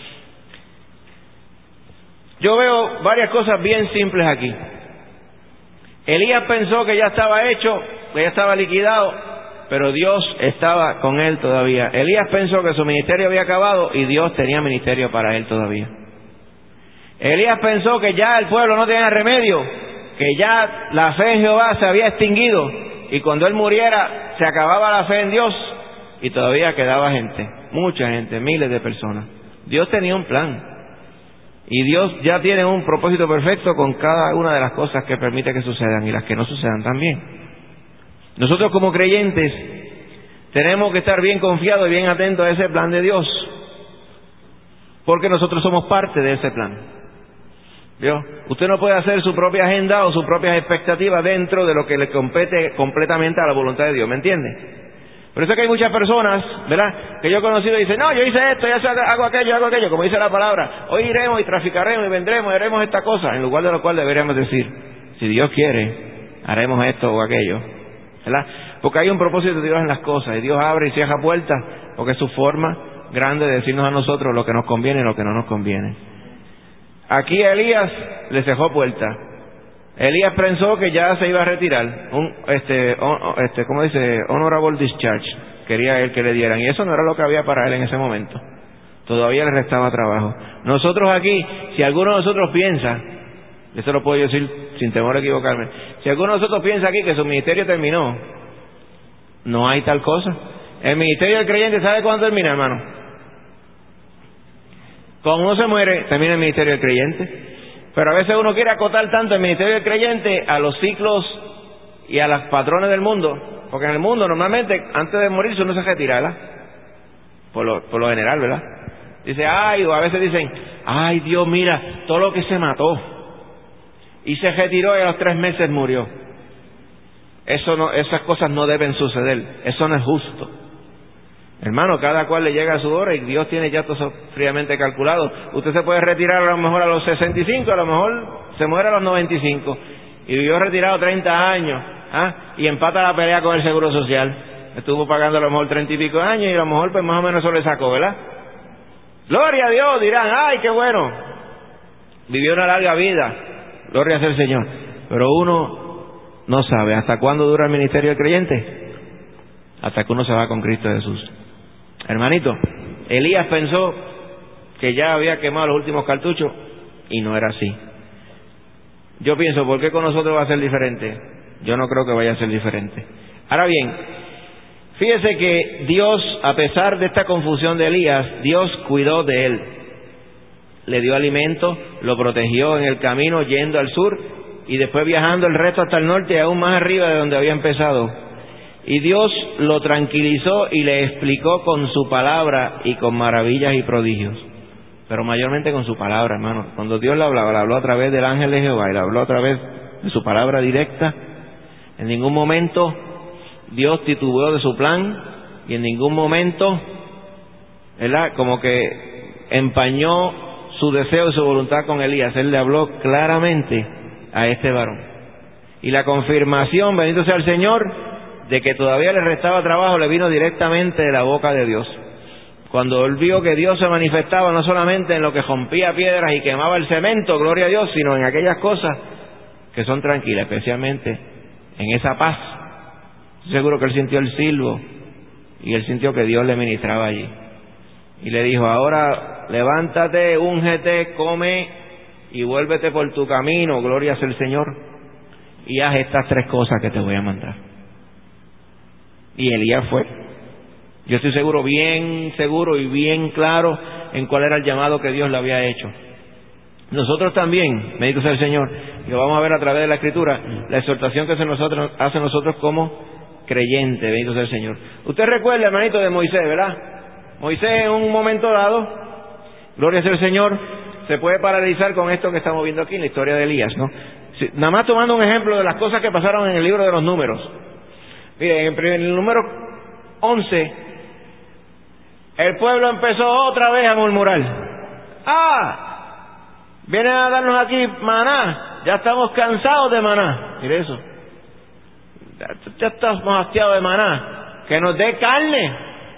Yo veo varias cosas bien simples aquí. Elías pensó que ya estaba hecho, que ya estaba liquidado, pero Dios estaba con él todavía. Elías pensó que su ministerio había acabado y Dios tenía ministerio para él todavía. Elías pensó que ya el pueblo no tenía remedio, que ya la fe en Jehová se había extinguido y cuando él muriera se acababa la fe en Dios y todavía quedaba gente, mucha gente, miles de personas. Dios tenía un plan. Y Dios ya tiene un propósito perfecto con cada una de las cosas que permite que sucedan y las que no sucedan también. Nosotros como creyentes tenemos que estar bien confiados y bien atentos a ese plan de Dios, porque nosotros somos parte de ese plan. ¿Vio? Usted no puede hacer su propia agenda o sus propias expectativas dentro de lo que le compete completamente a la voluntad de Dios, ¿me entiende? Por eso es que hay muchas personas, ¿verdad?, que yo he conocido y dicen, no, yo hice esto, ya hago aquello, hago aquello, como dice la palabra, hoy iremos y traficaremos y vendremos y haremos esta cosa, en lugar de lo cual deberíamos decir, si Dios quiere, haremos esto o aquello, ¿verdad? Porque hay un propósito de Dios en las cosas, y Dios abre y cierra puertas, porque es su forma grande de decirnos a nosotros lo que nos conviene y lo que no nos conviene. Aquí Elías le cerró puerta. Elías pensó que ya se iba a retirar, un, este, on, este, ¿cómo dice? Honorable discharge, quería él que le dieran, y eso no era lo que había para él en ese momento. Todavía le restaba trabajo. Nosotros aquí, si alguno de nosotros piensa, eso lo puedo decir sin temor a equivocarme, si alguno de nosotros piensa aquí que su ministerio terminó, no hay tal cosa. El ministerio del creyente, ¿sabe cuándo termina, hermano? Cuando uno se muere, termina el ministerio del creyente. Pero a veces uno quiere acotar tanto el ministerio del creyente a los ciclos y a las patrones del mundo, porque en el mundo normalmente antes de morirse uno se retira, ¿verdad? Por lo, por lo general, ¿verdad? Dice, ay, o a veces dicen, ay Dios, mira, todo lo que se mató y se retiró y a los tres meses murió. Eso no, esas cosas no deben suceder, eso no es justo. Hermano, cada cual le llega a su hora y Dios tiene ya todo eso fríamente calculado. Usted se puede retirar a lo mejor a los sesenta y cinco, a lo mejor se muere a los noventa y cinco y vivió retirado treinta años, ¿ah? Y empata la pelea con el Seguro Social. Estuvo pagando a lo mejor treinta y pico años y a lo mejor pues más o menos eso le sacó, ¿verdad? Gloria a Dios, dirán, ay, qué bueno, vivió una larga vida, gloria sea el Señor. Pero uno no sabe hasta cuándo dura el ministerio del creyente, hasta que uno se va con Cristo Jesús. Hermanito, Elías pensó que ya había quemado los últimos cartuchos y no era así. Yo pienso, ¿por qué con nosotros va a ser diferente? Yo no creo que vaya a ser diferente. Ahora bien, fíjese que Dios, a pesar de esta confusión de Elías, Dios cuidó de él. Le dio alimento, lo protegió en el camino yendo al sur y después viajando el resto hasta el norte y aún más arriba de donde había empezado. Y Dios lo tranquilizó y le explicó con su palabra y con maravillas y prodigios. Pero mayormente con su palabra, hermano. Cuando Dios le hablaba, le habló a través del ángel de Jehová y le habló a través de su palabra directa. En ningún momento Dios titubeó de su plan y en ningún momento, ¿verdad?, como que empañó su deseo y su voluntad con Elías. Él le habló claramente a este varón. Y la confirmación, bendito sea el Señor, de que todavía le restaba trabajo, le vino directamente de la boca de Dios. Cuando él vio que Dios se manifestaba no solamente en lo que rompía piedras y quemaba el cemento, gloria a Dios, sino en aquellas cosas que son tranquilas, especialmente en esa paz. Seguro que él sintió el silbo y él sintió que Dios le ministraba allí. Y le dijo, ahora levántate, úngete, come y vuélvete por tu camino, gloria sea el Señor, y haz estas tres cosas que te voy a mandar. Y Elías fue. Yo estoy seguro, bien seguro y bien claro en cuál era el llamado que Dios le había hecho. Nosotros también, bendito sea el Señor, y lo vamos a ver a través de la Escritura, la exhortación que hace nosotros, hace nosotros como creyentes, bendito sea el Señor. Usted recuerda, hermanito, de Moisés, ¿verdad? Moisés en un momento dado, gloria sea el Señor, se puede paralizar con esto que estamos viendo aquí en la historia de Elías, ¿no? Si, nada más tomando un ejemplo de las cosas que pasaron en el libro de los Números. Miren, en el número once, el pueblo empezó otra vez a murmurar. ¡Ah! Vienen a darnos aquí maná. Ya estamos cansados de maná. Mire eso. Ya, ya estamos hastiados de maná. Que nos dé carne.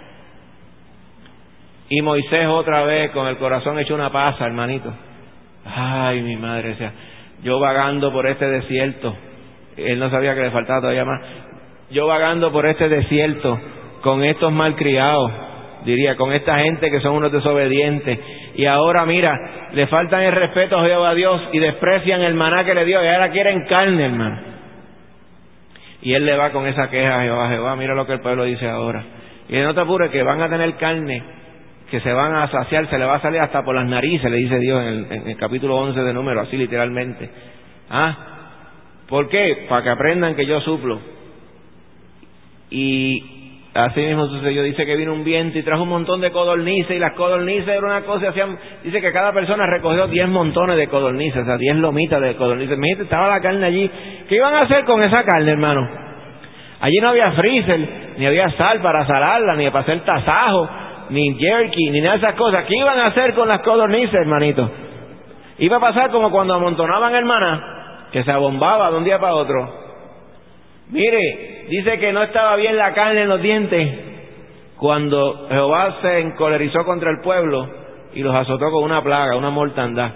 Y Moisés otra vez con el corazón hecho una pasa, hermanito. Ay, mi madre, o sea, yo vagando por este desierto. Él no sabía que le faltaba todavía más. Yo vagando por este desierto con estos malcriados, diría, con esta gente que son unos desobedientes, y ahora mira, le faltan el respeto a Jehová Dios y desprecian el maná que le dio y ahora quieren carne, hermano. Y él le va con esa queja a Jehová, Jehová, mira lo que el pueblo dice ahora. Y no te apures que van a tener carne, que se van a saciar, se le va a salir hasta por las narices, le dice Dios en el, en el capítulo once de Números, así literalmente. ¿Ah? ¿Por qué? Para que aprendan que yo suplo. Y Así mismo sucedió. Dice que vino un viento y trajo un montón de codornices, y las codornices era una cosa, hacían, dice que cada persona recogió diez montones de codornices, o sea, diez lomitas de codornices. Imagínate, estaba la carne allí. ¿Qué iban a hacer con esa carne, hermano? Allí no había freezer, ni había sal para salarla, ni para hacer tasajo, ni jerky, ni nada de esas cosas. ¿Qué iban a hacer con las codornices, hermanito? Iba a pasar como cuando amontonaban el maná, que se abombaba de un día para otro. Mire, dice que no estaba bien la carne en los dientes cuando Jehová se encolerizó contra el pueblo y los azotó con una plaga, una mortandad.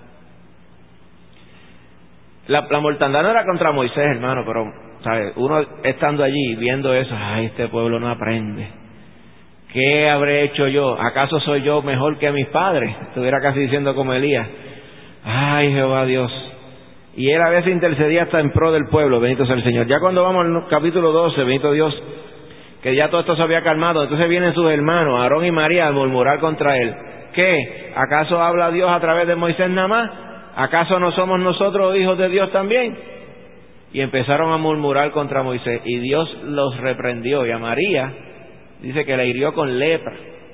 La, la mortandad no era contra Moisés, hermano, pero ¿sabe? Uno estando allí viendo eso, ay, este pueblo no aprende. ¿Qué habré hecho yo? ¿Acaso soy yo mejor que mis padres? Estuviera casi diciendo como Elías. Ay, Jehová Dios. Y él a veces intercedía hasta en pro del pueblo, bendito sea el Señor. Ya cuando vamos al capítulo doce, bendito Dios, que ya todo esto se había calmado, entonces vienen sus hermanos, Aarón y María, a murmurar contra él. ¿Qué? ¿Acaso habla Dios a través de Moisés nada más? ¿Acaso no somos nosotros hijos de Dios también? Y empezaron a murmurar contra Moisés, y Dios los reprendió, y a María dice que la hirió con lepra.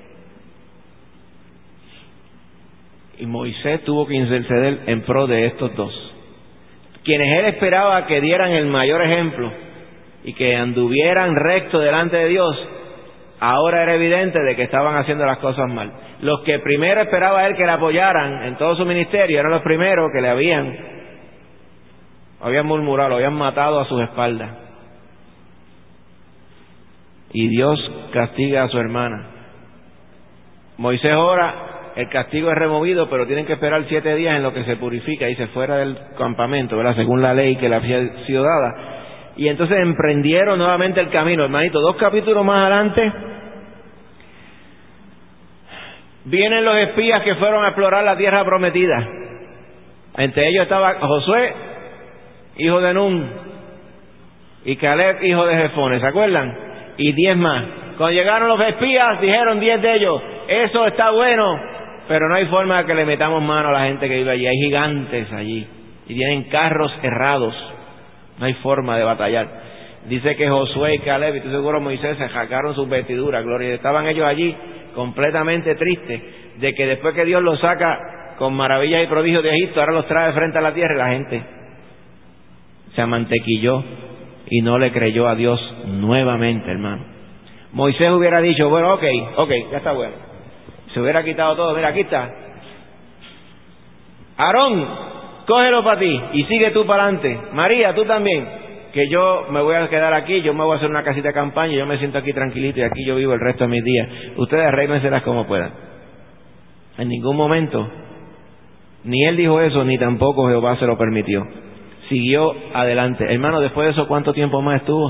Y Moisés tuvo que interceder en pro de estos dos, quienes él esperaba que dieran el mayor ejemplo y que anduvieran recto delante de Dios. Ahora era evidente de que estaban haciendo las cosas mal. Los que primero esperaba él que le apoyaran en todo su ministerio eran los primeros que le habían habían murmurado, lo habían matado a sus espaldas. Y Dios castiga a su hermana. Moisés ora, el castigo es removido, pero tienen que esperar siete días en lo que se purifica, dice, fuera del campamento, ¿verdad? Según la ley que le había sido dada. Y entonces emprendieron nuevamente el camino, hermanito. Dos capítulos más adelante vienen los espías que fueron a explorar la tierra prometida. Entre ellos estaba Josué, hijo de Nun, y Caleb, hijo de Jefone, ¿se acuerdan? Y diez más. Cuando llegaron los espías, dijeron diez de ellos, eso está bueno, pero no hay forma de que le metamos mano a la gente que vive allí. Hay gigantes allí y tienen carros errados, no hay forma de batallar. Dice que Josué y Caleb, y estoy seguro Moisés, se jacaron sus vestiduras, gloria. Estaban ellos allí completamente tristes de que después que Dios los saca con maravillas y prodigios de Egipto, ahora los trae frente a la tierra, y la gente se amantequilló y no le creyó a Dios nuevamente, hermano. Moisés hubiera dicho, bueno, ok, ok, ya está bueno. Se hubiera quitado todo, mira, aquí está. Aarón, cógelo para ti y sigue tú para adelante. María, tú también, que yo me voy a quedar aquí, yo me voy a hacer una casita de campaña, yo me siento aquí tranquilito y aquí yo vivo el resto de mis días. Ustedes arréglenselas como puedan. En ningún momento, ni él dijo eso, ni tampoco Jehová se lo permitió. Siguió adelante. Hermano, después de eso, ¿cuánto tiempo más estuvo?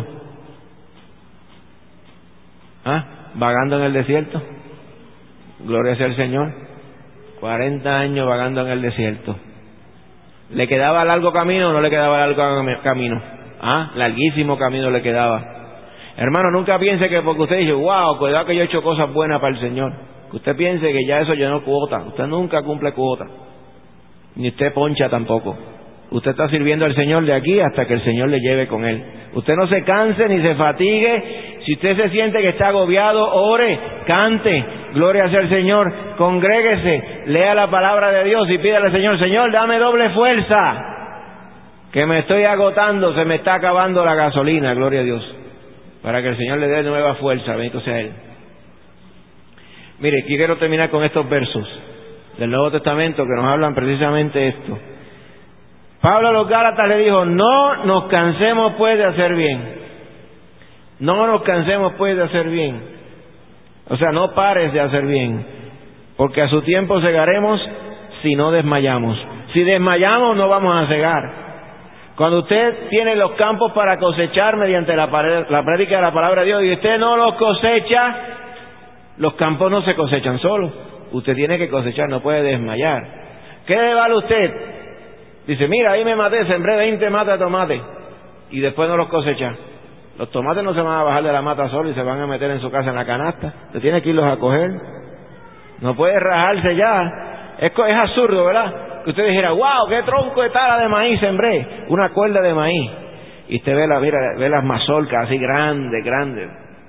¿Ah? ¿Vagando en el desierto? Gloria sea al Señor. cuarenta años vagando en el desierto. ¿Le quedaba largo camino o no le quedaba largo camino? Ah, larguísimo camino le quedaba. Hermano, nunca piense que porque usted dice, wow, cuidado que yo he hecho cosas buenas para el Señor, que usted piense que ya eso llenó cuota. Usted nunca cumple cuota, ni usted poncha tampoco. Usted está sirviendo al Señor de aquí hasta que el Señor le lleve con Él. Usted no se canse ni se fatigue. Si usted se siente que está agobiado, ore, cante, gloria sea al Señor, congréguese, lea la palabra de Dios y pídale al Señor, Señor, dame doble fuerza, que me estoy agotando, se me está acabando la gasolina, gloria a Dios, para que el Señor le dé nueva fuerza, bendito sea Él. Mire, aquí quiero terminar con estos versos del Nuevo Testamento que nos hablan precisamente esto. Pablo a los Gálatas le dijo, no nos cansemos pues de hacer bien. No nos cansemos pues de hacer bien. O sea, no pares de hacer bien, porque a su tiempo segaremos si no desmayamos. Si desmayamos no vamos a cegar. Cuando usted tiene los campos para cosechar mediante la, la prédica de la palabra de Dios y usted no los cosecha, los campos no se cosechan solos. Usted tiene que cosechar, no puede desmayar. ¿Qué le vale usted? Dice, mira, ahí me maté, sembré veinte matas de tomate y después no los cosecha. Los tomates no se van a bajar de la mata solo y se van a meter en su casa en la canasta. Usted tiene que irlos a coger. No puede rajarse ya. Es, es absurdo, ¿verdad? Que usted dijera, wow, qué tronco de tala de maíz sembré. Una cuerda de maíz. Y usted ve, la, mira, ve las mazorcas así grandes, grandes.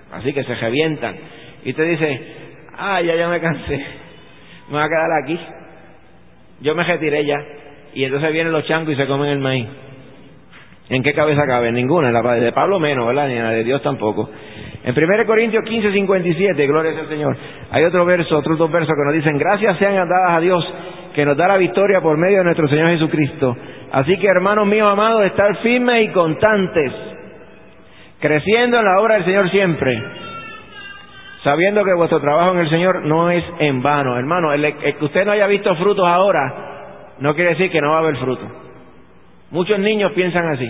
así que se revientan. Y te dice, ah, ya, ya me cansé, me voy a quedar aquí, yo me retiré ya. Y entonces vienen los chancos y se comen el maíz. ¿En qué cabeza cabe? Ninguna, la de Pablo menos, ¿verdad? Ni la de Dios tampoco. En primera Corintios quince, cincuenta y siete, gloria al Señor, hay otro verso, otros dos versos que nos dicen, gracias sean dadas a Dios, que nos da la victoria por medio de nuestro Señor Jesucristo. Así que, hermanos míos amados, estar firmes y constantes, creciendo en la obra del Señor siempre, sabiendo que vuestro trabajo en el Señor no es en vano. Hermano, el, el que usted no haya visto frutos ahora, no quiere decir que no va a haber fruto. Muchos niños piensan así.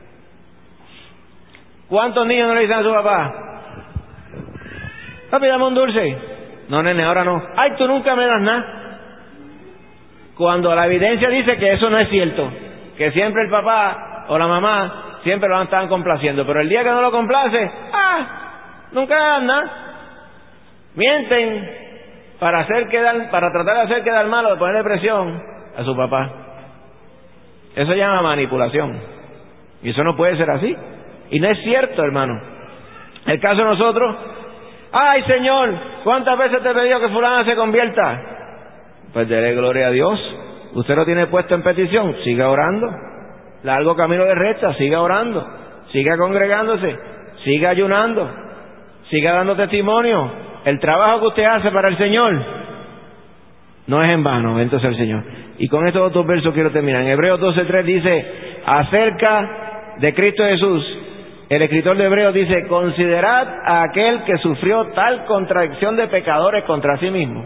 ¿Cuántos niños no le dicen a su papá, papi, dame un dulce? No, nene, ahora no. Ay, tú nunca me das nada. Cuando la evidencia dice que eso no es cierto, que siempre el papá o la mamá siempre lo estaban complaciendo, pero el día que no lo complace, ah, nunca dan nada. Mienten para hacer quedar, para tratar de hacer quedar mal o de ponerle presión a su papá. Eso se llama manipulación. Y eso no puede ser así. Y no es cierto, hermano. El caso de nosotros, ay, Señor, ¿cuántas veces te he pedido que fulana se convierta? Pues dele gloria a Dios. Usted lo tiene puesto en petición, siga orando. Largo camino de recta, siga orando. Siga congregándose, siga ayunando, siga dando testimonio. El trabajo que usted hace para el Señor no es en vano, bendito sea el Señor. Y con estos otros versos quiero terminar. En Hebreos doce tres dice, acerca de Cristo Jesús, el escritor de Hebreos dice, considerad a aquel que sufrió tal contradicción de pecadores contra sí mismo,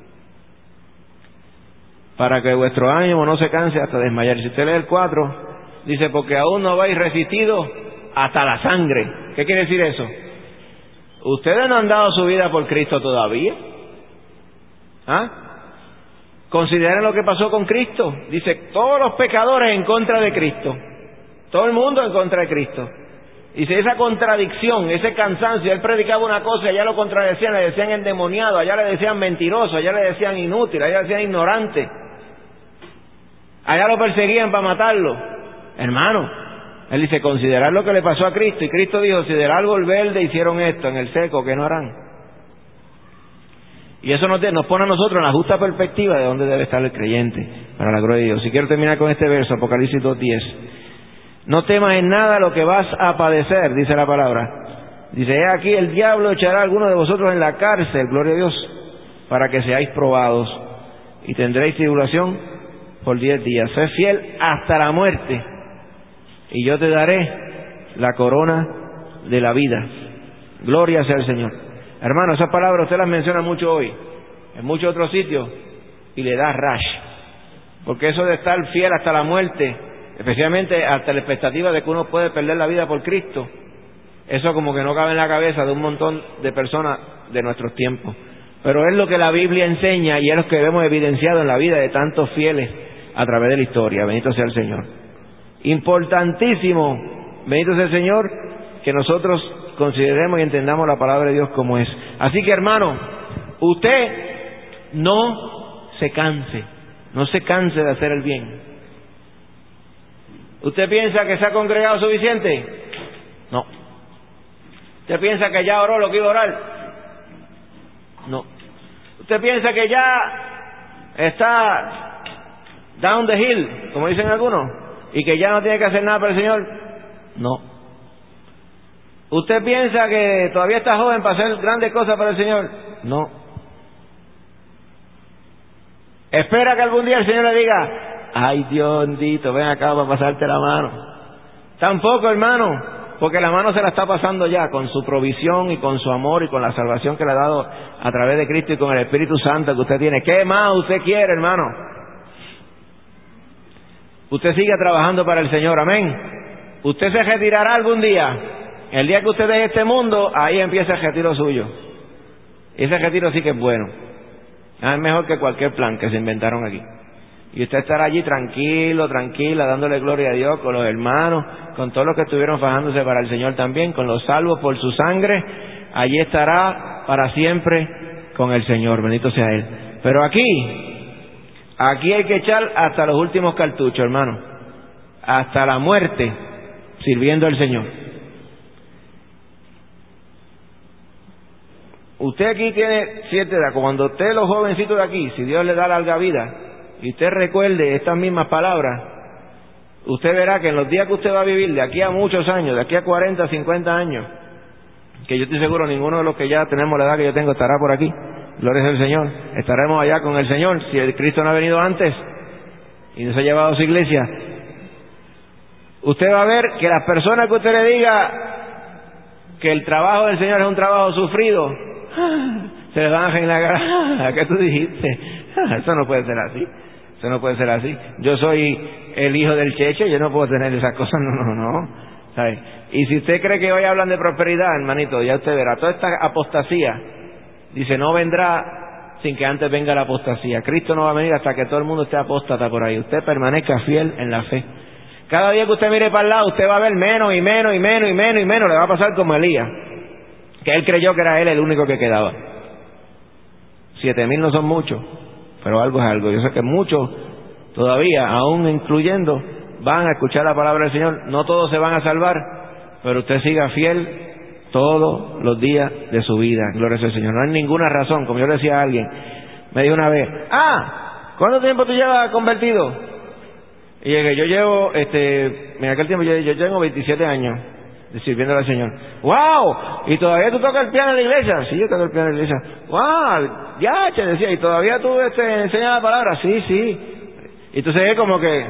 para que vuestro ánimo no se canse hasta desmayar. Si usted lee el cuatro, dice, porque aún no habéis resistido hasta la sangre. ¿Qué quiere decir eso? Ustedes no han dado su vida por Cristo todavía. ¿Ah? Consideren lo que pasó con Cristo. Dice, todos los pecadores en contra de Cristo. Todo el mundo en contra de Cristo. Dice, esa contradicción, ese cansancio, él predicaba una cosa y allá lo contradecían, le decían endemoniado, allá le decían mentiroso, allá le decían inútil, allá le decían ignorante. Allá lo perseguían para matarlo. Hermano, él dice, considerar lo que le pasó a Cristo. Y Cristo dijo, si del árbol verde hicieron esto, en el seco, ¿qué no harán? Y eso nos, de, nos pone a nosotros en la justa perspectiva de dónde debe estar el creyente, para la gloria de Dios. Si quiero terminar con este verso, Apocalipsis dos diez. No temas en nada lo que vas a padecer, dice la palabra. Dice, he aquí el diablo echará a alguno de vosotros en la cárcel, gloria a Dios, para que seáis probados, y tendréis tribulación por diez días. Sé fiel hasta la muerte, y yo te daré la corona de la vida. Gloria sea el Señor. Hermano, esas palabras usted las menciona mucho hoy, en muchos otros sitios, y le da rash. Porque eso de estar fiel hasta la muerte, especialmente hasta la expectativa de que uno puede perder la vida por Cristo, eso como que no cabe en la cabeza de un montón de personas de nuestros tiempos. Pero es lo que la Biblia enseña y es lo que vemos evidenciado en la vida de tantos fieles a través de la historia. Bendito sea el Señor. Importantísimo, bendito sea el Señor, que nosotros consideremos y entendamos la palabra de Dios como es. Así que, hermano, usted no se canse, no se canse de hacer el bien. ¿Usted piensa que se ha congregado suficiente? No. ¿Usted piensa que ya oró lo que iba a orar? No. ¿Usted piensa que ya está down the hill, como dicen algunos, y que ya no tiene que hacer nada para el Señor? No. ¿Usted piensa que todavía está joven para hacer grandes cosas para el Señor? No. ¿Espera que algún día el Señor le diga, ay Dios bendito, ven acá para pasarte la mano? Tampoco, hermano, porque la mano se la está pasando ya con su provisión y con su amor y con la salvación que le ha dado a través de Cristo y con el Espíritu Santo que usted tiene. ¿Qué más usted quiere, hermano? Usted sigue trabajando para el Señor, amén. Usted se retirará algún día. El día que usted deje este mundo, ahí empieza el retiro suyo. Y ese retiro sí que es bueno. Es mejor que cualquier plan que se inventaron aquí. Y usted estará allí tranquilo, tranquila, dándole gloria a Dios con los hermanos, con todos los que estuvieron fajándose para el Señor también, con los salvos por su sangre. Allí estará para siempre con el Señor, bendito sea Él. Pero aquí, aquí hay que echar hasta los últimos cartuchos, hermano. Hasta la muerte, sirviendo al Señor. usted aquí tiene cierta edad, cuando usted, los jovencitos de aquí, si Dios le da larga vida, y usted recuerde estas mismas palabras, usted verá que en los días que usted va a vivir, de aquí a muchos años, de aquí a cuarenta, cincuenta años, que yo estoy seguro ninguno de los que ya tenemos la edad que yo tengo estará por aquí, gloria al Señor, estaremos allá con el Señor, si el Cristo no ha venido antes y nos ha llevado a su iglesia. Usted va a ver que las personas que usted le diga que el trabajo del Señor es un trabajo sufrido, se le van a reír en la cara. ¿Qué tú dijiste? Eso no puede ser así. Eso no puede ser así. Yo soy el hijo del Cheche, yo no puedo tener esas cosas. No, no, no. ¿Sabe? Y si usted cree que hoy hablan de prosperidad, hermanito, ya usted verá. Toda esta apostasía, dice, no vendrá sin que antes venga la apostasía. Cristo no va a venir hasta que todo el mundo esté apóstata por ahí. Usted permanezca fiel en la fe. Cada día que usted mire para el lado, usted va a ver menos y menos y menos y menos y menos. Le va a pasar como Elías, que él creyó que era él el único que quedaba. Siete mil no son muchos, pero algo es algo. Yo sé que muchos todavía, aún incluyendo, van a escuchar la palabra del Señor. No todos se van a salvar, pero usted siga fiel todos los días de su vida. Gloria al Señor. No hay ninguna razón, como yo le decía a alguien, me dijo una vez, ah, ¿cuánto tiempo tú llevas convertido? Y llegué, yo llevo, este, en aquel tiempo yo, yo tengo veintisiete años sirviéndole al Señor. ¡Wow! ¿Y todavía tú tocas el piano en la iglesia? Sí, yo toco el piano en la iglesia. ¡Wow! Ya, te decía, ¿y todavía tú este, enseñas la palabra? Sí, sí. Y entonces es como que...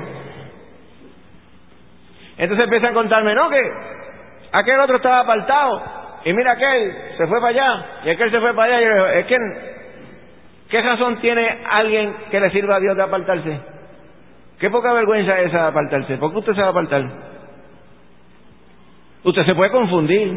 Entonces empiezan a contarme, no, que aquel otro estaba apartado, y mira aquel, se fue para allá, y aquel se fue para allá, y yo le digo, es que, ¿qué razón tiene alguien que le sirva a Dios de apartarse? Qué poca vergüenza es esa de apartarse. ¿Por qué usted se va a apartar? Usted se puede confundir,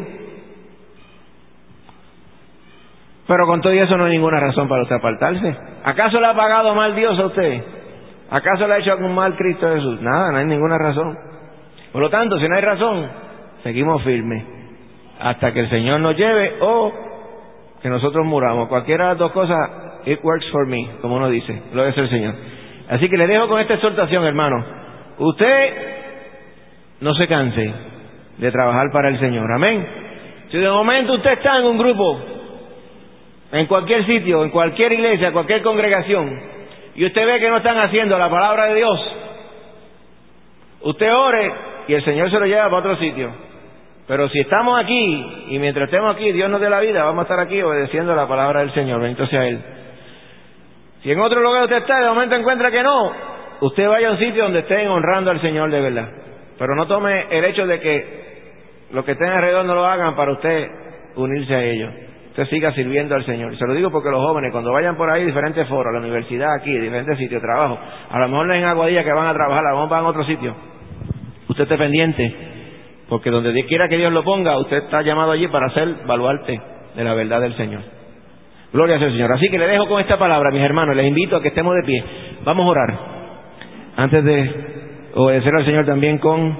pero con todo eso no hay ninguna razón para usted apartarse. ¿Acaso le ha pagado mal Dios a usted? ¿Acaso le ha hecho algún mal Cristo Jesús? Nada, no hay ninguna razón. Por lo tanto, si no hay razón, seguimos firmes hasta que el Señor nos lleve o que nosotros muramos. Cualquiera de las dos cosas, it works for me, como uno dice, gloria al Señor. Así que le dejo con esta exhortación, hermano. Usted no se canse de trabajar para el Señor. Amén. Si de momento usted está en un grupo, en cualquier sitio, en cualquier iglesia, cualquier congregación, y usted ve que no están haciendo la palabra de Dios, usted ore y el Señor se lo lleva para otro sitio. Pero si estamos aquí, y mientras estemos aquí, Dios nos dé la vida, vamos a estar aquí obedeciendo la palabra del Señor. Bendito sea Él. Si en otro lugar usted está y de momento encuentra que no, usted vaya a un sitio donde estén honrando al Señor de verdad. Pero no tome el hecho de que los que estén alrededor no lo hagan para usted unirse a ellos. Usted siga sirviendo al Señor. Y se lo digo porque los jóvenes, cuando vayan por ahí, diferentes foros, a la universidad aquí, diferentes sitios de trabajo, a lo mejor no es en Aguadilla que van a trabajar, a lo mejor van a otro sitio. Usted esté pendiente, porque donde quiera que Dios lo ponga, usted está llamado allí para ser baluarte de la verdad del Señor. Gloria al Señor. Así que le dejo con esta palabra, mis hermanos. Les invito a que estemos de pie. Vamos a orar antes de obedecer al Señor también con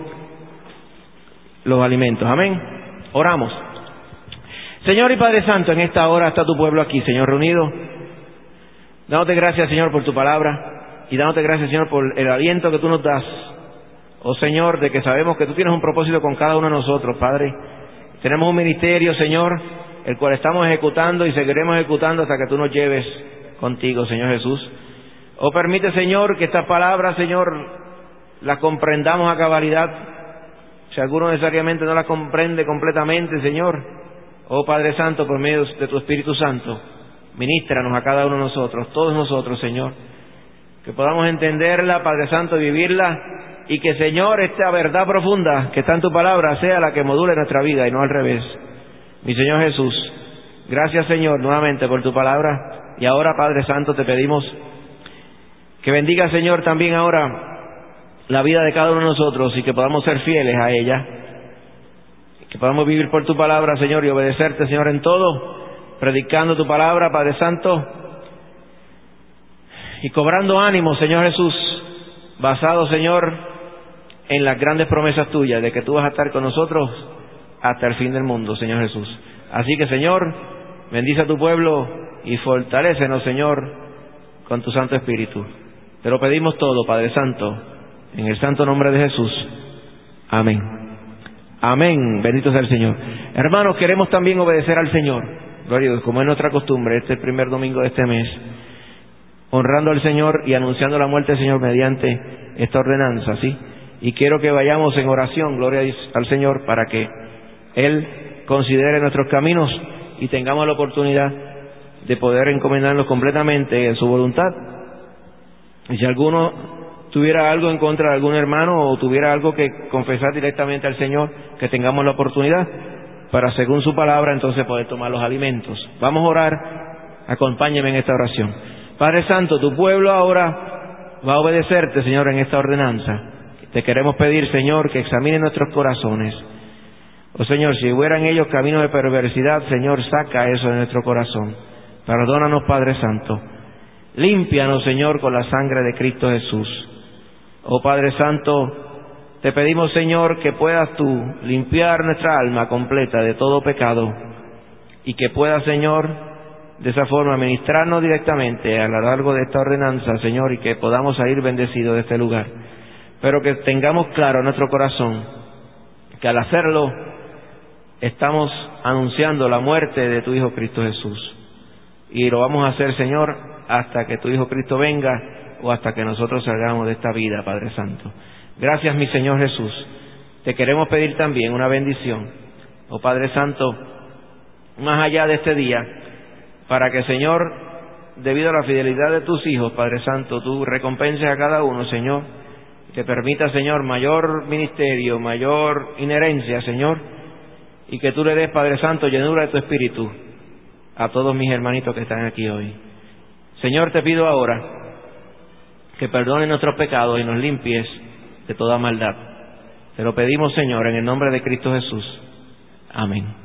los alimentos. Amén. Oramos. Señor y Padre Santo, en esta hora está tu pueblo aquí, Señor, reunido. Dándote gracias, Señor, por tu palabra y dándote gracias, Señor, por el aliento que tú nos das. Oh Señor, de que sabemos que tú tienes un propósito con cada uno de nosotros, Padre. Tenemos un ministerio, Señor, el cual estamos ejecutando y seguiremos ejecutando hasta que tú nos lleves contigo, Señor Jesús. Oh, permite, Señor, que estas palabras, Señor, las comprendamos a cabalidad. Si alguno necesariamente no las comprende completamente, Señor, oh Padre Santo, por medio de tu Espíritu Santo, ministranos a cada uno de nosotros, todos nosotros, Señor, que podamos entenderla, Padre Santo, y vivirla, y que, Señor, esta verdad profunda que está en tu palabra sea la que module nuestra vida y no al revés. Mi Señor Jesús, gracias, Señor, nuevamente por tu palabra. Y ahora, Padre Santo, te pedimos que bendiga, Señor, también ahora la vida de cada uno de nosotros y que podamos ser fieles a ella. Que podamos vivir por tu palabra, Señor, y obedecerte, Señor, en todo, predicando tu palabra, Padre Santo, y cobrando ánimo, Señor Jesús, basado, Señor, en las grandes promesas tuyas de que tú vas a estar con nosotros hasta el fin del mundo, Señor Jesús. Así que, Señor, bendice a tu pueblo y fortalécenos, Señor, con tu Santo Espíritu. Te lo pedimos todo, Padre Santo, en el santo nombre de Jesús. Amén. Amén. Bendito sea el Señor. Hermanos, queremos también obedecer al Señor. gloria a Dios, como es nuestra costumbre, este primer domingo de este mes, honrando al Señor y anunciando la muerte del Señor mediante esta ordenanza, ¿sí? Y quiero que vayamos en oración, gloria al Señor, para que Él considere nuestros caminos y tengamos la oportunidad de poder encomendarnos completamente en su voluntad. Y si alguno tuviera algo en contra de algún hermano o tuviera algo que confesar directamente al Señor, que tengamos la oportunidad para, según su palabra, entonces poder tomar los alimentos. Vamos a orar, acompáñeme en esta oración. Padre Santo, tu pueblo ahora va a obedecerte, Señor, en esta ordenanza. Te queremos pedir, Señor, que examine nuestros corazones. Oh Señor, si hubiera en ellos camino de perversidad, Señor, saca eso de nuestro corazón. Perdónanos, Padre Santo. Límpianos, Señor, con la sangre de Cristo Jesús. Oh Padre Santo, te pedimos, Señor, que puedas tú limpiar nuestra alma completa de todo pecado y que puedas, Señor, de esa forma ministrarnos directamente a lo largo de esta ordenanza, Señor, y que podamos salir bendecidos de este lugar. Pero que tengamos claro en nuestro corazón que al hacerlo estamos anunciando la muerte de tu Hijo Cristo Jesús. Y lo vamos a hacer, Señor, hasta que tu Hijo Cristo venga o hasta que nosotros salgamos de esta vida, Padre Santo. Gracias, mi Señor Jesús. Te queremos pedir también una bendición, oh Padre Santo, más allá de este día, para que, Señor, debido a la fidelidad de tus hijos, Padre Santo, tú recompenses a cada uno, Señor, que permita, Señor, mayor ministerio, mayor inherencia, Señor, y que tú le des, Padre Santo, llenura de tu Espíritu a todos mis hermanitos que están aquí hoy. Señor, te pido ahora que perdones nuestros pecados y nos limpies de toda maldad. Te lo pedimos, Señor, en el nombre de Cristo Jesús. Amén.